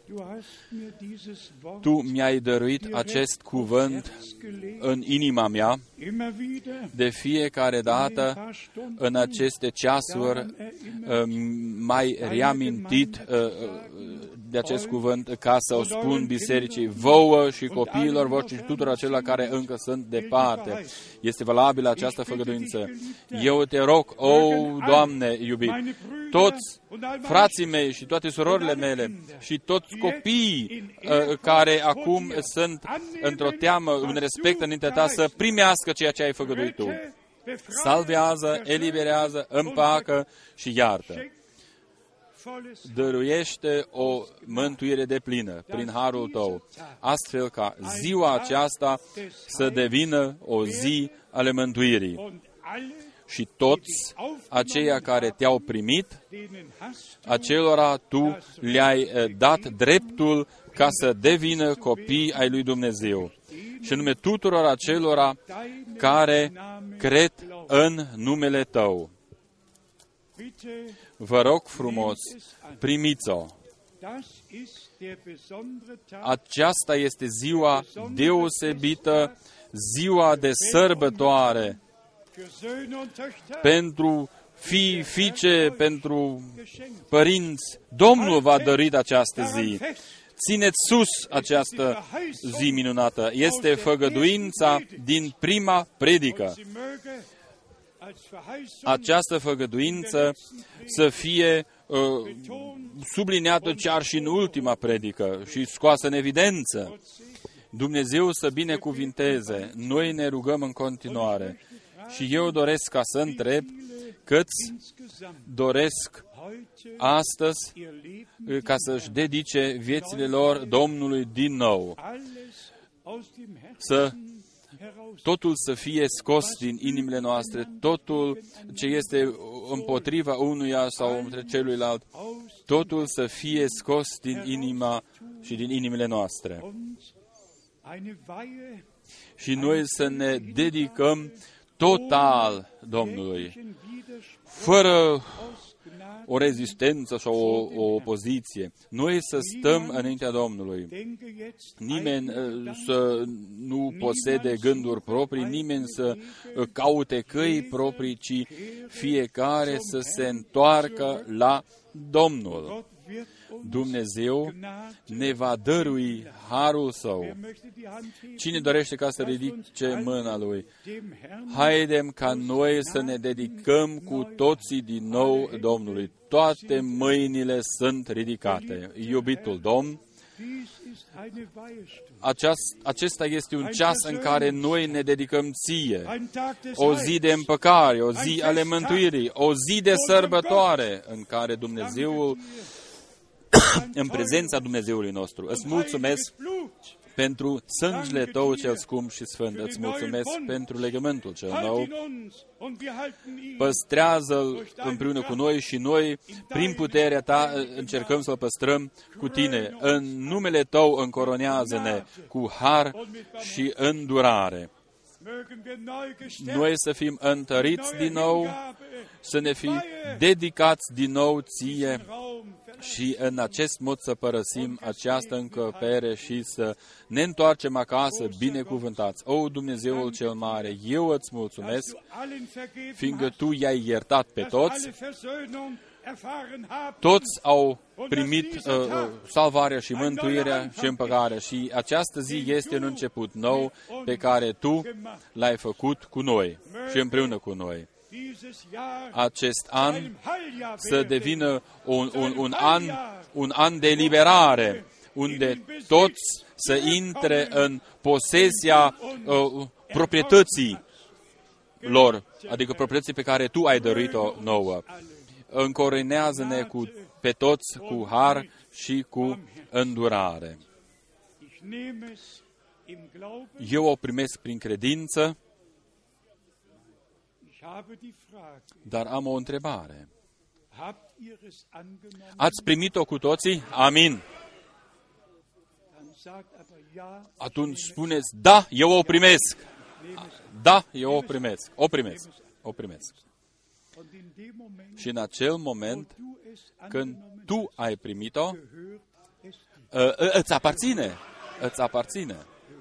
Tu mi-ai dăruit acest cuvânt în inima mea. De fiecare dată, în aceste ceasuri, m-ai reamintit de acest cuvânt ca să o spun bisericii vouă și copiilor voștri și tuturor acelor care încă sunt departe. Este valabilă această făgăduință. Eu te rog, Doamne iubit, toți frații mei și toate surorile mele și toți copiii care acum sunt într-o teamă, în respect înaintea Ta, să primească ceea ce ai făgăduit Tu. Salvează, eliberează, împacă și iartă. Dăruiește o mântuire deplină prin harul Tău, astfel ca ziua aceasta să devină o zi ale mântuirii. Și toți aceia care Te-au primit, acelora Tu le-ai dat dreptul ca să devină copii ai lui Dumnezeu. și anume tuturor acelora care cred în numele Tău. Vă rog frumos, primiți-o. Aceasta este ziua deosebită, ziua de sărbătoare pentru fii, fiice, pentru părinți. Domnul v-a dăruit această zi. Țineți sus această zi minunată. Este făgăduința din prima predică. Această făgăduință să fie subliniată chiar și în ultima predică și scoasă în evidență. Dumnezeu să binecuvinteze. Noi ne rugăm în continuare. Și eu doresc ca să întreb câți doresc astăzi ca să-și dedice viețile lor Domnului din nou. Totul să fie scos din inimile noastre, totul ce este împotriva unuia sau între celuilalt, totul să fie scos din inima și din inimile noastre. Și noi să ne dedicăm total Domnului, fără o rezistență sau o opoziție. Noi să stăm înaintea Domnului. Nimeni să nu posede gânduri proprii, nimeni să caute căi proprii, ci fiecare să se întoarcă la Domnul. Dumnezeu ne va dărui harul Său. Cine dorește ca să ridice mâna Lui? Haidem ca noi să ne dedicăm cu toții din nou Domnului. Toate mâinile sunt ridicate. Iubitul Domn, acesta este un ceas în care noi ne dedicăm Ție. O zi de împăcare, o zi ale mântuirii, o zi de sărbătoare în care Dumnezeul, în prezența Dumnezeului nostru. Îți mulțumesc pentru sângele Tău cel scump și sfânt. Îți mulțumesc pentru legământul cel nou. Păstrează-l împreună cu noi și noi, prin puterea Ta, încercăm să-l păstrăm cu Tine. În numele Tău încoronează-ne cu har și îndurare. Noi să fim întăriți din nou, să ne fim dedicați din nou Ție și în acest mod să părăsim această încăpere și să ne întoarcem acasă binecuvântați. O, Dumnezeul cel mare, eu îți mulțumesc, fiindcă Tu i-ai iertat pe toți, toți au primit salvarea și mântuirea și împăcarea și această zi este un început nou pe care Tu l-ai făcut cu noi și împreună cu noi. Acest an să devină un an de eliberare, unde toți să intre în posesia proprietății lor, adică proprietății pe care Tu ai dăruit-o nouă. Încoronează-ne pe toți cu har și cu îndurare. Eu o primesc prin credință, dar am o întrebare. Ați primit-o cu toții? Amin. Atunci spuneți, da, eu o primesc. Da, eu o primesc. O primesc. O primesc. Și în acel moment, când tu ai primit-o, îți aparține. Îți aparține.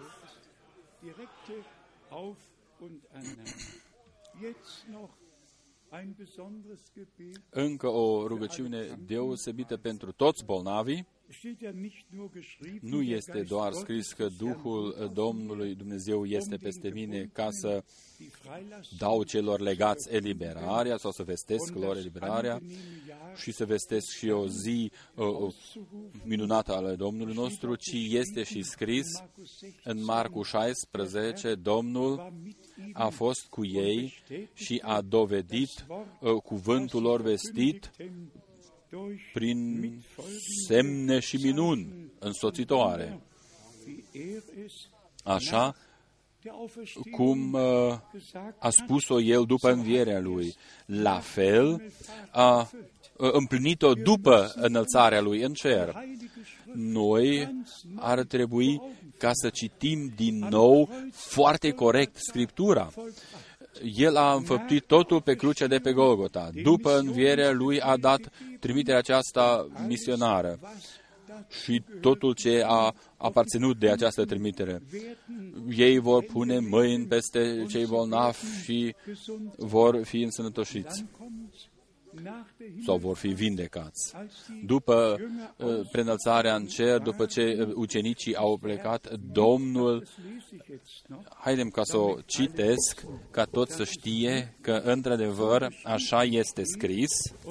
Încă o rugăciune deosebită pentru toți bolnavii. Nu este doar scris că Duhul Domnului Dumnezeu este peste mine ca să dau celor legați eliberarea sau să vestesc lor eliberarea și să vestesc și o zi minunată ale Domnului nostru, ci este și scris în Marcu 16, Domnul a fost cu ei și a dovedit cuvântul lor vestit prin semne și minuni însoțitoare, așa cum a spus-o El după învierea Lui. La fel a împlinit-o după înălțarea Lui în cer. Noi ar trebui ca să citim din nou foarte corect Scriptura. El a înfăptuit totul pe crucea de pe Golgota. După învierea Lui a dat trimiterea aceasta misionară și totul ce a aparținut de această trimitere. Ei vor pune mâini peste cei bolnavi și vor fi însănătoșiți sau vor fi vindecați. După preînălțarea în cer, după ce ucenicii au plecat, Domnul, haidem ca să o citesc, ca tot să știe că într-adevăr așa este scris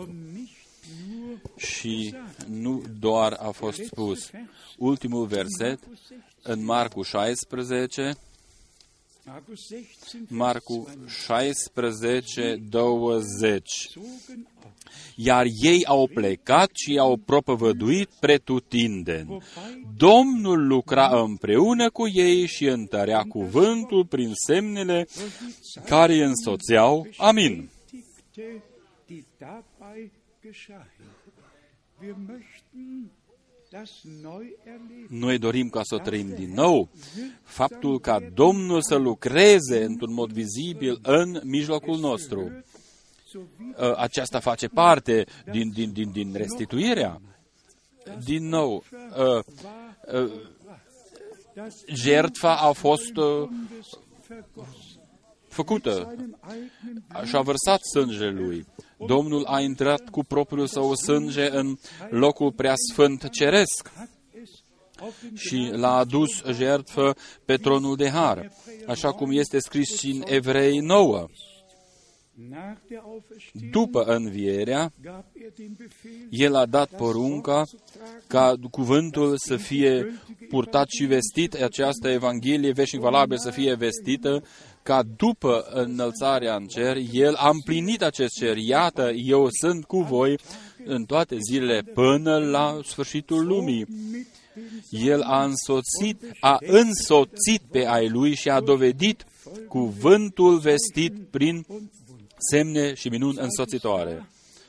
și nu doar a fost spus. Ultimul verset în Marcu 16, Marcu 16, 20. Iar ei au plecat și au propovăduit pretutindeni. Domnul lucra împreună cu ei și întărea cuvântul prin semnele care îi însoțeau. Amin. Noi dorim ca să o trăim din nou, faptul ca Domnul să lucreze într-un mod vizibil în mijlocul nostru. Aceasta face parte din restituirea. Din nou, jertfa a fost făcută și a vărsat sângele Lui. Domnul a intrat cu propriul Său sânge în locul preasfânt ceresc și l-a adus jertfă pe tronul de har, așa cum este scris și în Evrei 9. După învierea, El a dat porunca ca cuvântul să fie purtat și vestit, această Evanghelie veșnic valabil să fie vestită, ca după înălțarea în cer, El a împlinit acest cer. Iată, eu sunt cu voi în toate zilele până la sfârșitul lumii. El a însoțit pe ai Lui și a dovedit cuvântul vestit prin semne și minuni însoțitoare.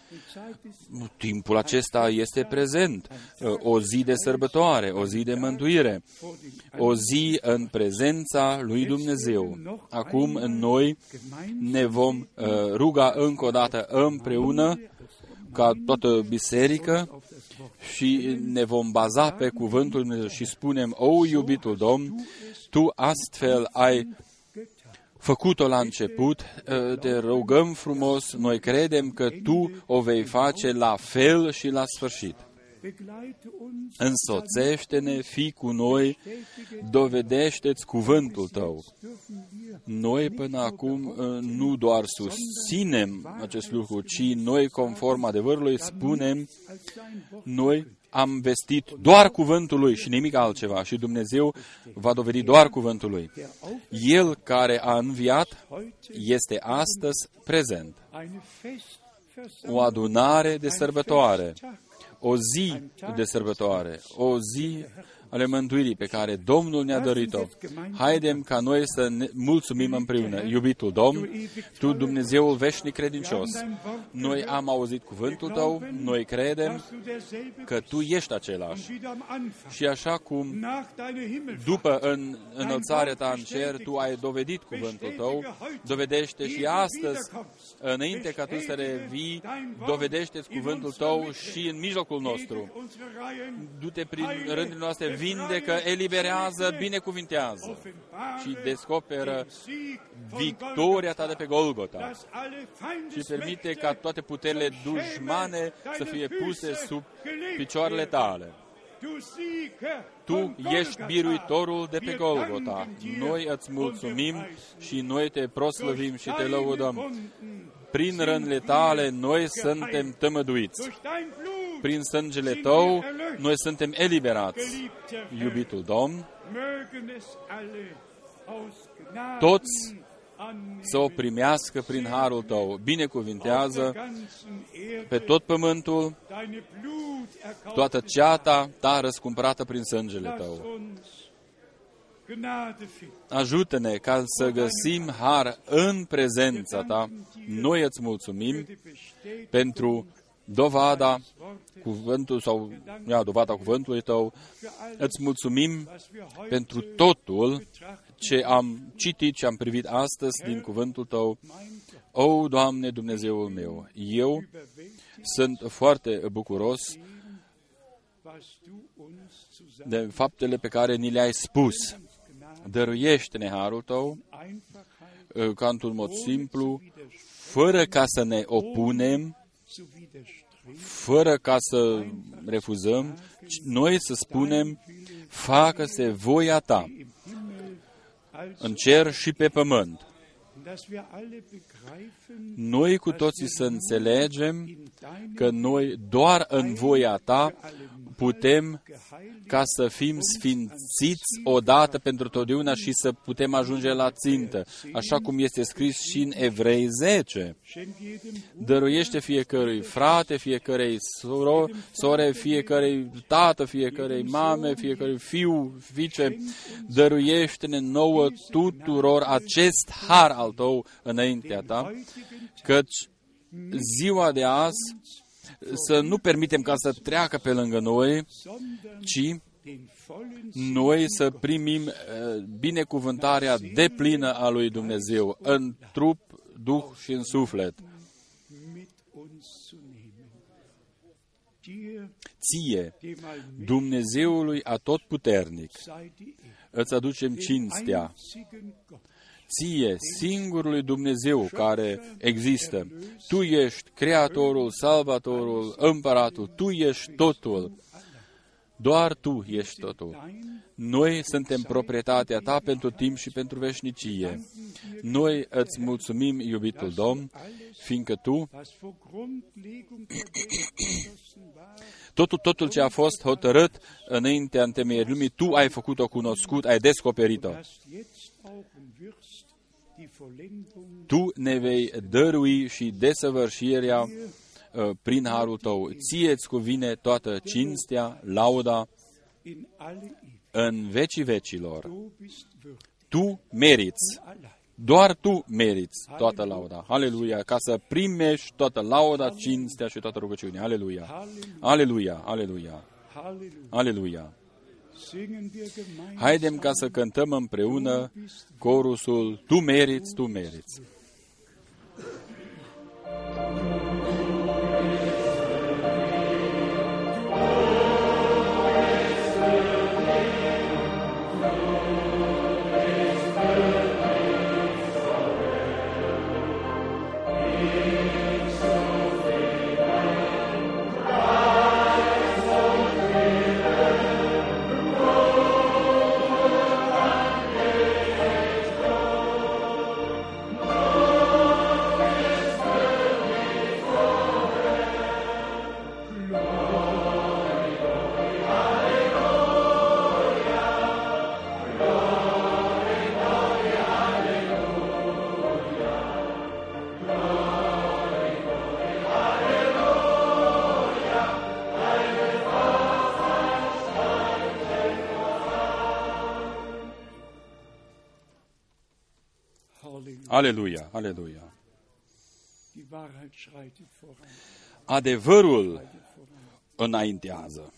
Timpul acesta este prezent, o zi de sărbătoare, o zi de mântuire, o zi în prezența lui Dumnezeu. Acum noi ne vom ruga încă o dată împreună, ca toată biserică, și ne vom baza pe cuvântul Dumnezeu și spunem: O, iubitul Domn, Tu astfel ai făcut-o la început, te rugăm frumos, noi credem că Tu o vei face la fel și la sfârșit. Însoțește-ne, fii cu noi, dovedește-ți cuvântul Tău. Noi până acum nu doar susținem acest lucru, ci noi, conform adevărului, spunem: noi am vestit doar cuvântul Lui și nimic altceva și Dumnezeu va dovedi doar cuvântul Lui. El care a înviat este astăzi prezent. O adunare de sărbătoare, o zi de sărbătoare, o zi ale mântuirii pe care Domnul ne-a dăruit-o. Haidem ca noi să ne mulțumim împreună. Iubitul Domn, Tu, Dumnezeul veșnic credincios, noi am auzit cuvântul Tău, noi credem că Tu ești același. Și așa cum după înălțarea Ta în cer, Tu ai dovedit cuvântul Tău, dovedește și astăzi, înainte ca Tu să revii, dovedește-ți cuvântul Tău și în mijlocul nostru. Du-te prin rândurile noastre, vindecă, eliberează, binecuvintează și descoperă victoria Ta de pe Golgota și permite ca toate puterile dușmane să fie puse sub picioarele Tale. Tu ești biruitorul de pe Golgota. Noi îți mulțumim și noi Te proslăvim și Te lăudăm. Prin rănile Tale noi suntem tămăduiți. Prin sângele Tău noi suntem eliberați. Iubitul Domn, toți să o primească prin harul Tău. Binecuvintează pe tot pământul toată ceata Ta răscumpărată prin sângele Tău. Ajută-ne ca să găsim har în prezența Ta. Noi îți mulțumim pentru dovada dovada cuvântului Tău. Îți mulțumim pentru totul ce am citit și am privit astăzi din cuvântul Tău. O, Doamne, Dumnezeul meu, eu sunt foarte bucuros de faptele pe care ni le-ai spus. Dăruiește-ne harul Tău ca într-un mod simplu, fără ca să ne opunem, fără ca să refuzăm, noi să spunem, facă-se voia Ta în cer și pe pământ. Noi cu toții să înțelegem că noi doar în voia Ta putem ca să fim sfințiți odată pentru totdeauna și să putem ajunge la țintă, așa cum este scris și în Evrei 10. Dăruiește fiecărui frate, fiecărei sore, fiecărui tată, fiecărei mame, fiecărui fiu, fiice, dăruiește-ne nouă tuturor acest har al Tău înaintea Ta, căci ziua de azi să nu permitem ca să treacă pe lângă noi, ci noi să primim binecuvântarea deplină a lui Dumnezeu în trup, duh și în suflet. Ție, Dumnezeului Atotputernic, îți aducem cinstea. Ție, singurului Dumnezeu care există. Tu ești Creatorul, Salvatorul, Împăratul, Tu ești totul. Doar Tu ești totul. Noi suntem proprietatea Ta pentru timp și pentru veșnicie. Noi îți mulțumim, iubitul Domn, fiindcă Tu, totul ce a fost hotărât înaintea întemeierii lumii, Tu ai făcut-o cunoscut, ai descoperit-o. Tu ne vei dărui și desăvârșirea prin harul Tău. Ție-ți cuvine toată cinstea, lauda în vecii vecilor. Tu meriți. Doar Tu meriți toată lauda. Aleluia! Ca să primești toată lauda, cinstea și toată rugăciunea. Aleluia! Aleluia! Aleluia! Aleluia! Haidem ca să cântăm împreună corusul Tu meriți, Tu meriți. Aleluia, aleluia. Adevărul înaintează.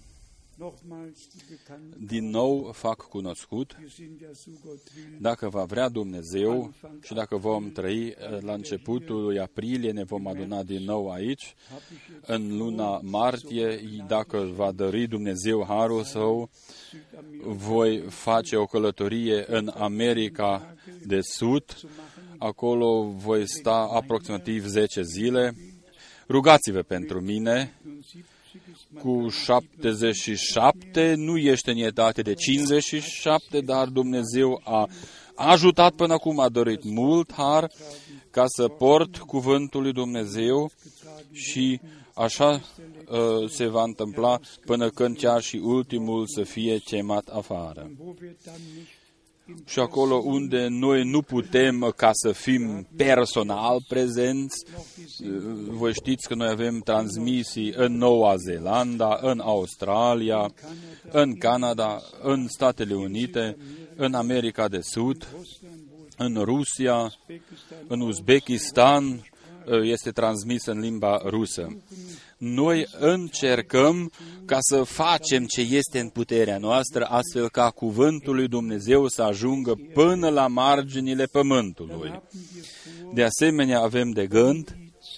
Din nou fac cunoscut, dacă va vrea Dumnezeu și dacă vom trăi la începutul lui aprilie, ne vom aduna din nou aici, în luna martie, dacă va dări Dumnezeu harul Său, voi face o călătorie în America de Sud, acolo voi sta aproximativ 10 zile. Rugați-vă pentru mine. Cu 77 nu ești în etate de 57, dar Dumnezeu a ajutat până acum, a dorit mult har ca să port cuvântul lui Dumnezeu și așa se va întâmpla până când chiar și ultimul să fie chemat afară. și acolo unde noi nu putem ca să fim personal prezenți. Voi știți că noi avem transmisii în Noua Zeelandă, în Australia, în Canada, în Statele Unite, în America de Sud, în Rusia, în Uzbekistan, este transmis în limba rusă. Noi încercăm ca să facem ce este în puterea noastră, astfel ca cuvântul lui Dumnezeu să ajungă până la marginile pământului. De asemenea, avem de gând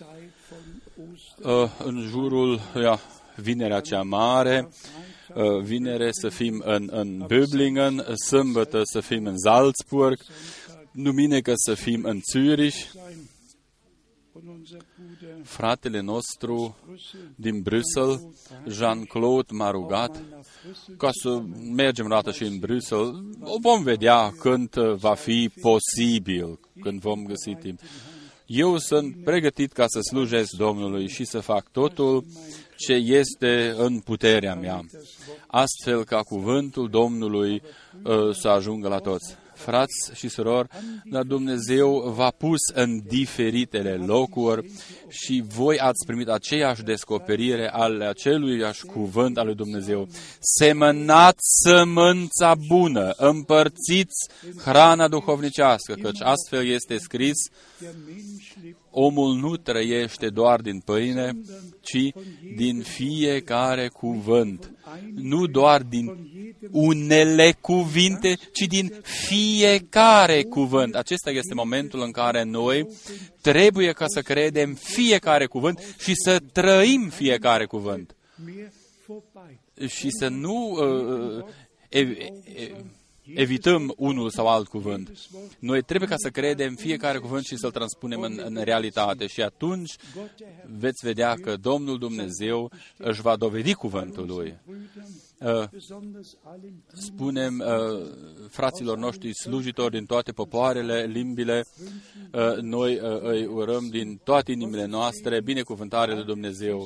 în jurul Vinerea cea Mare, vinere să fim în Böblingen, sâmbătă să fim în Salzburg, duminică să fim în Zürich. Fratele nostru din Bruxelles, Jean-Claude, m-a rugat ca să mergem o dată și în Bruxelles. O vom vedea când va fi posibil, când vom găsi timp. Eu sunt pregătit ca să slujesc Domnului și să fac totul ce este în puterea mea, astfel ca cuvântul Domnului să ajungă la toți. Frați și surori, dar Dumnezeu v-a pus în diferitele locuri și voi ați primit aceeași descoperire ale aceluiași cuvânt al lui Dumnezeu. Semănați sămânța bună, împărțiți hrana duhovnicească, căci astfel este scris, omul nu trăiește doar din pâine, ci din fiecare cuvânt. Nu doar din unele cuvinte, ci din fiecare cuvânt. Acesta este momentul în care noi trebuie ca să credem fiecare cuvânt și să trăim fiecare cuvânt. Și să nu evităm unul sau alt cuvânt. Noi trebuie ca să credem fiecare cuvânt și să-l transpunem în realitate. Și atunci veți vedea că Domnul Dumnezeu își va dovedi cuvântul Lui. Spunem fraților noștri slujitori din toate popoarele, limbile, noi îi urăm din toate inimile noastre binecuvântarea lui Dumnezeu.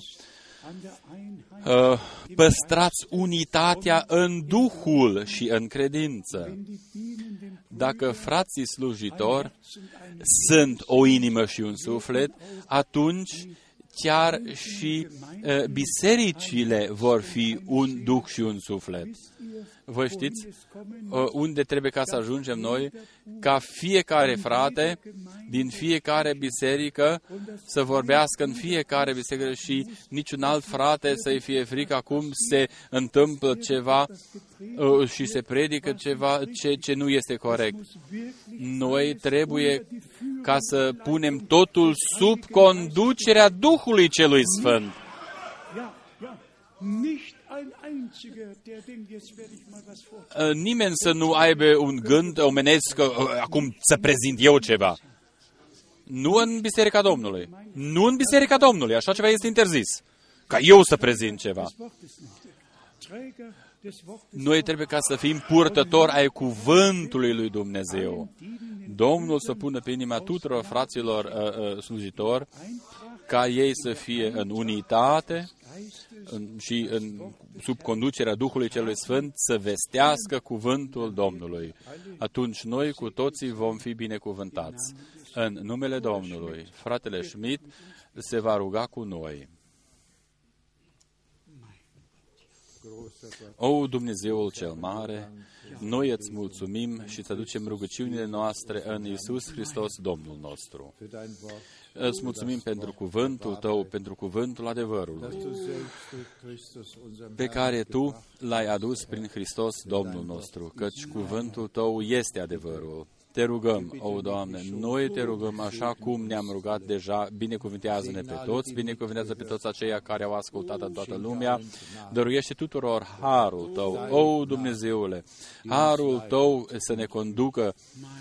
Păstrați unitatea în Duhul și în credință. Dacă frații slujitori sunt o inimă și un suflet, atunci chiar și bisericile vor fi un duh și un suflet. Voi știți unde trebuie ca să ajungem noi? Ca fiecare frate din fiecare biserică să vorbească în fiecare biserică și niciun alt frate să-i fie frică acum se întâmplă ceva și se predică ceva ce nu este corect. Noi trebuie ca să punem totul sub conducerea Duhului Celui Sfânt. Nimeni să nu aibă un gând omenesc că acum să prezint eu ceva. Nu în Biserica Domnului. Nu în Biserica Domnului. Așa ceva este interzis. Ca eu să prezint ceva. Noi trebuie ca să fim purtători ai cuvântului lui Dumnezeu. Domnul să pună pe inima tuturor fraților slujitori ca ei să fie în unitate și sub conducerea Duhului Celui Sfânt să vestească cuvântul Domnului. Atunci noi cu toții vom fi binecuvântați. În numele Domnului, fratele Schmidt se va ruga cu noi. O, Dumnezeul cel mare, noi îți mulțumim și îți aducem rugăciunile noastre în Iisus Hristos, Domnul nostru. Îți mulțumim pentru cuvântul Tău, pentru cuvântul adevărului, pe care Tu l-ai adus prin Hristos, Domnul nostru, căci cuvântul Tău este adevărul. Te rugăm, o, Doamne, noi te rugăm așa cum ne-am rugat deja, binecuvintează-ne pe toți, binecuvintează pe toți aceia care au ascultat în toată lumea, dăruiește tuturor harul Tău, o, Dumnezeule, harul Tău să ne conducă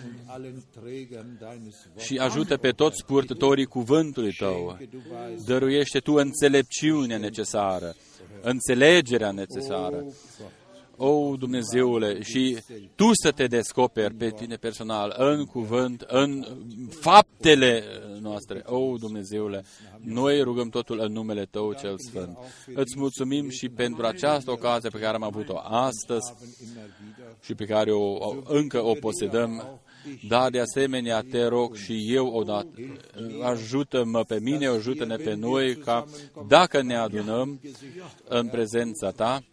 și ajută pe toți purtătorii cuvântului Tău, dăruiește Tu înțelepciunea necesară, înțelegerea necesară, o, Dumnezeule, și Tu să te descoperi pe tine personal, în cuvânt, în faptele noastre. O, Dumnezeule, noi rugăm totul în numele Tău cel Sfânt. Îți mulțumim și pentru această ocazie pe care am avut-o astăzi și pe care încă o posedăm. Dar de asemenea te rog și eu odată, ajută-mă pe mine, ajută-ne pe noi, ca dacă ne adunăm în prezența Ta,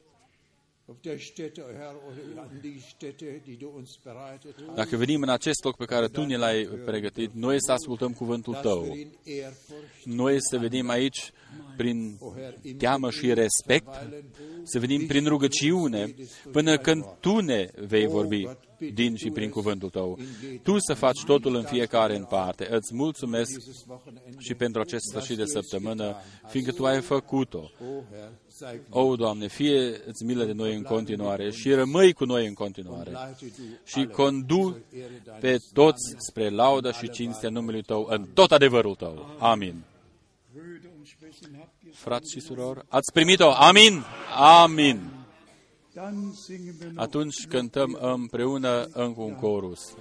dacă venim în acest loc pe care Tu ne l-ai pregătit, noi să ascultăm cuvântul Tău. Noi să venim aici prin teamă și respect, să venim prin rugăciune, până când Tu ne vei vorbi din și prin cuvântul Tău. Tu să faci totul în fiecare în parte. Îți mulțumesc și pentru acest sfârșit de săptămână, fiindcă Tu ai făcut-o. O, Doamne, fie-ți milă de noi în continuare și rămâi cu noi în continuare și condu pe toți spre laudă și cinstea numelui Tău în tot adevărul Tău. Amin. Frați și surori, ați primit-o? Amin? Amin. Atunci cântăm împreună încă un chorus.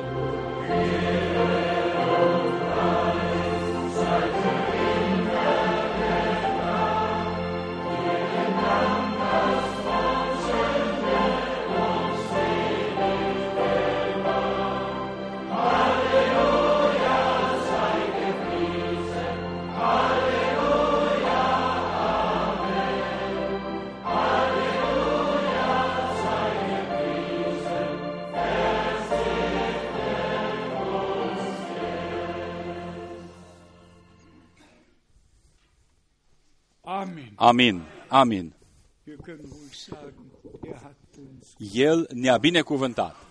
Amin. Amin. El ne-a binecuvântat.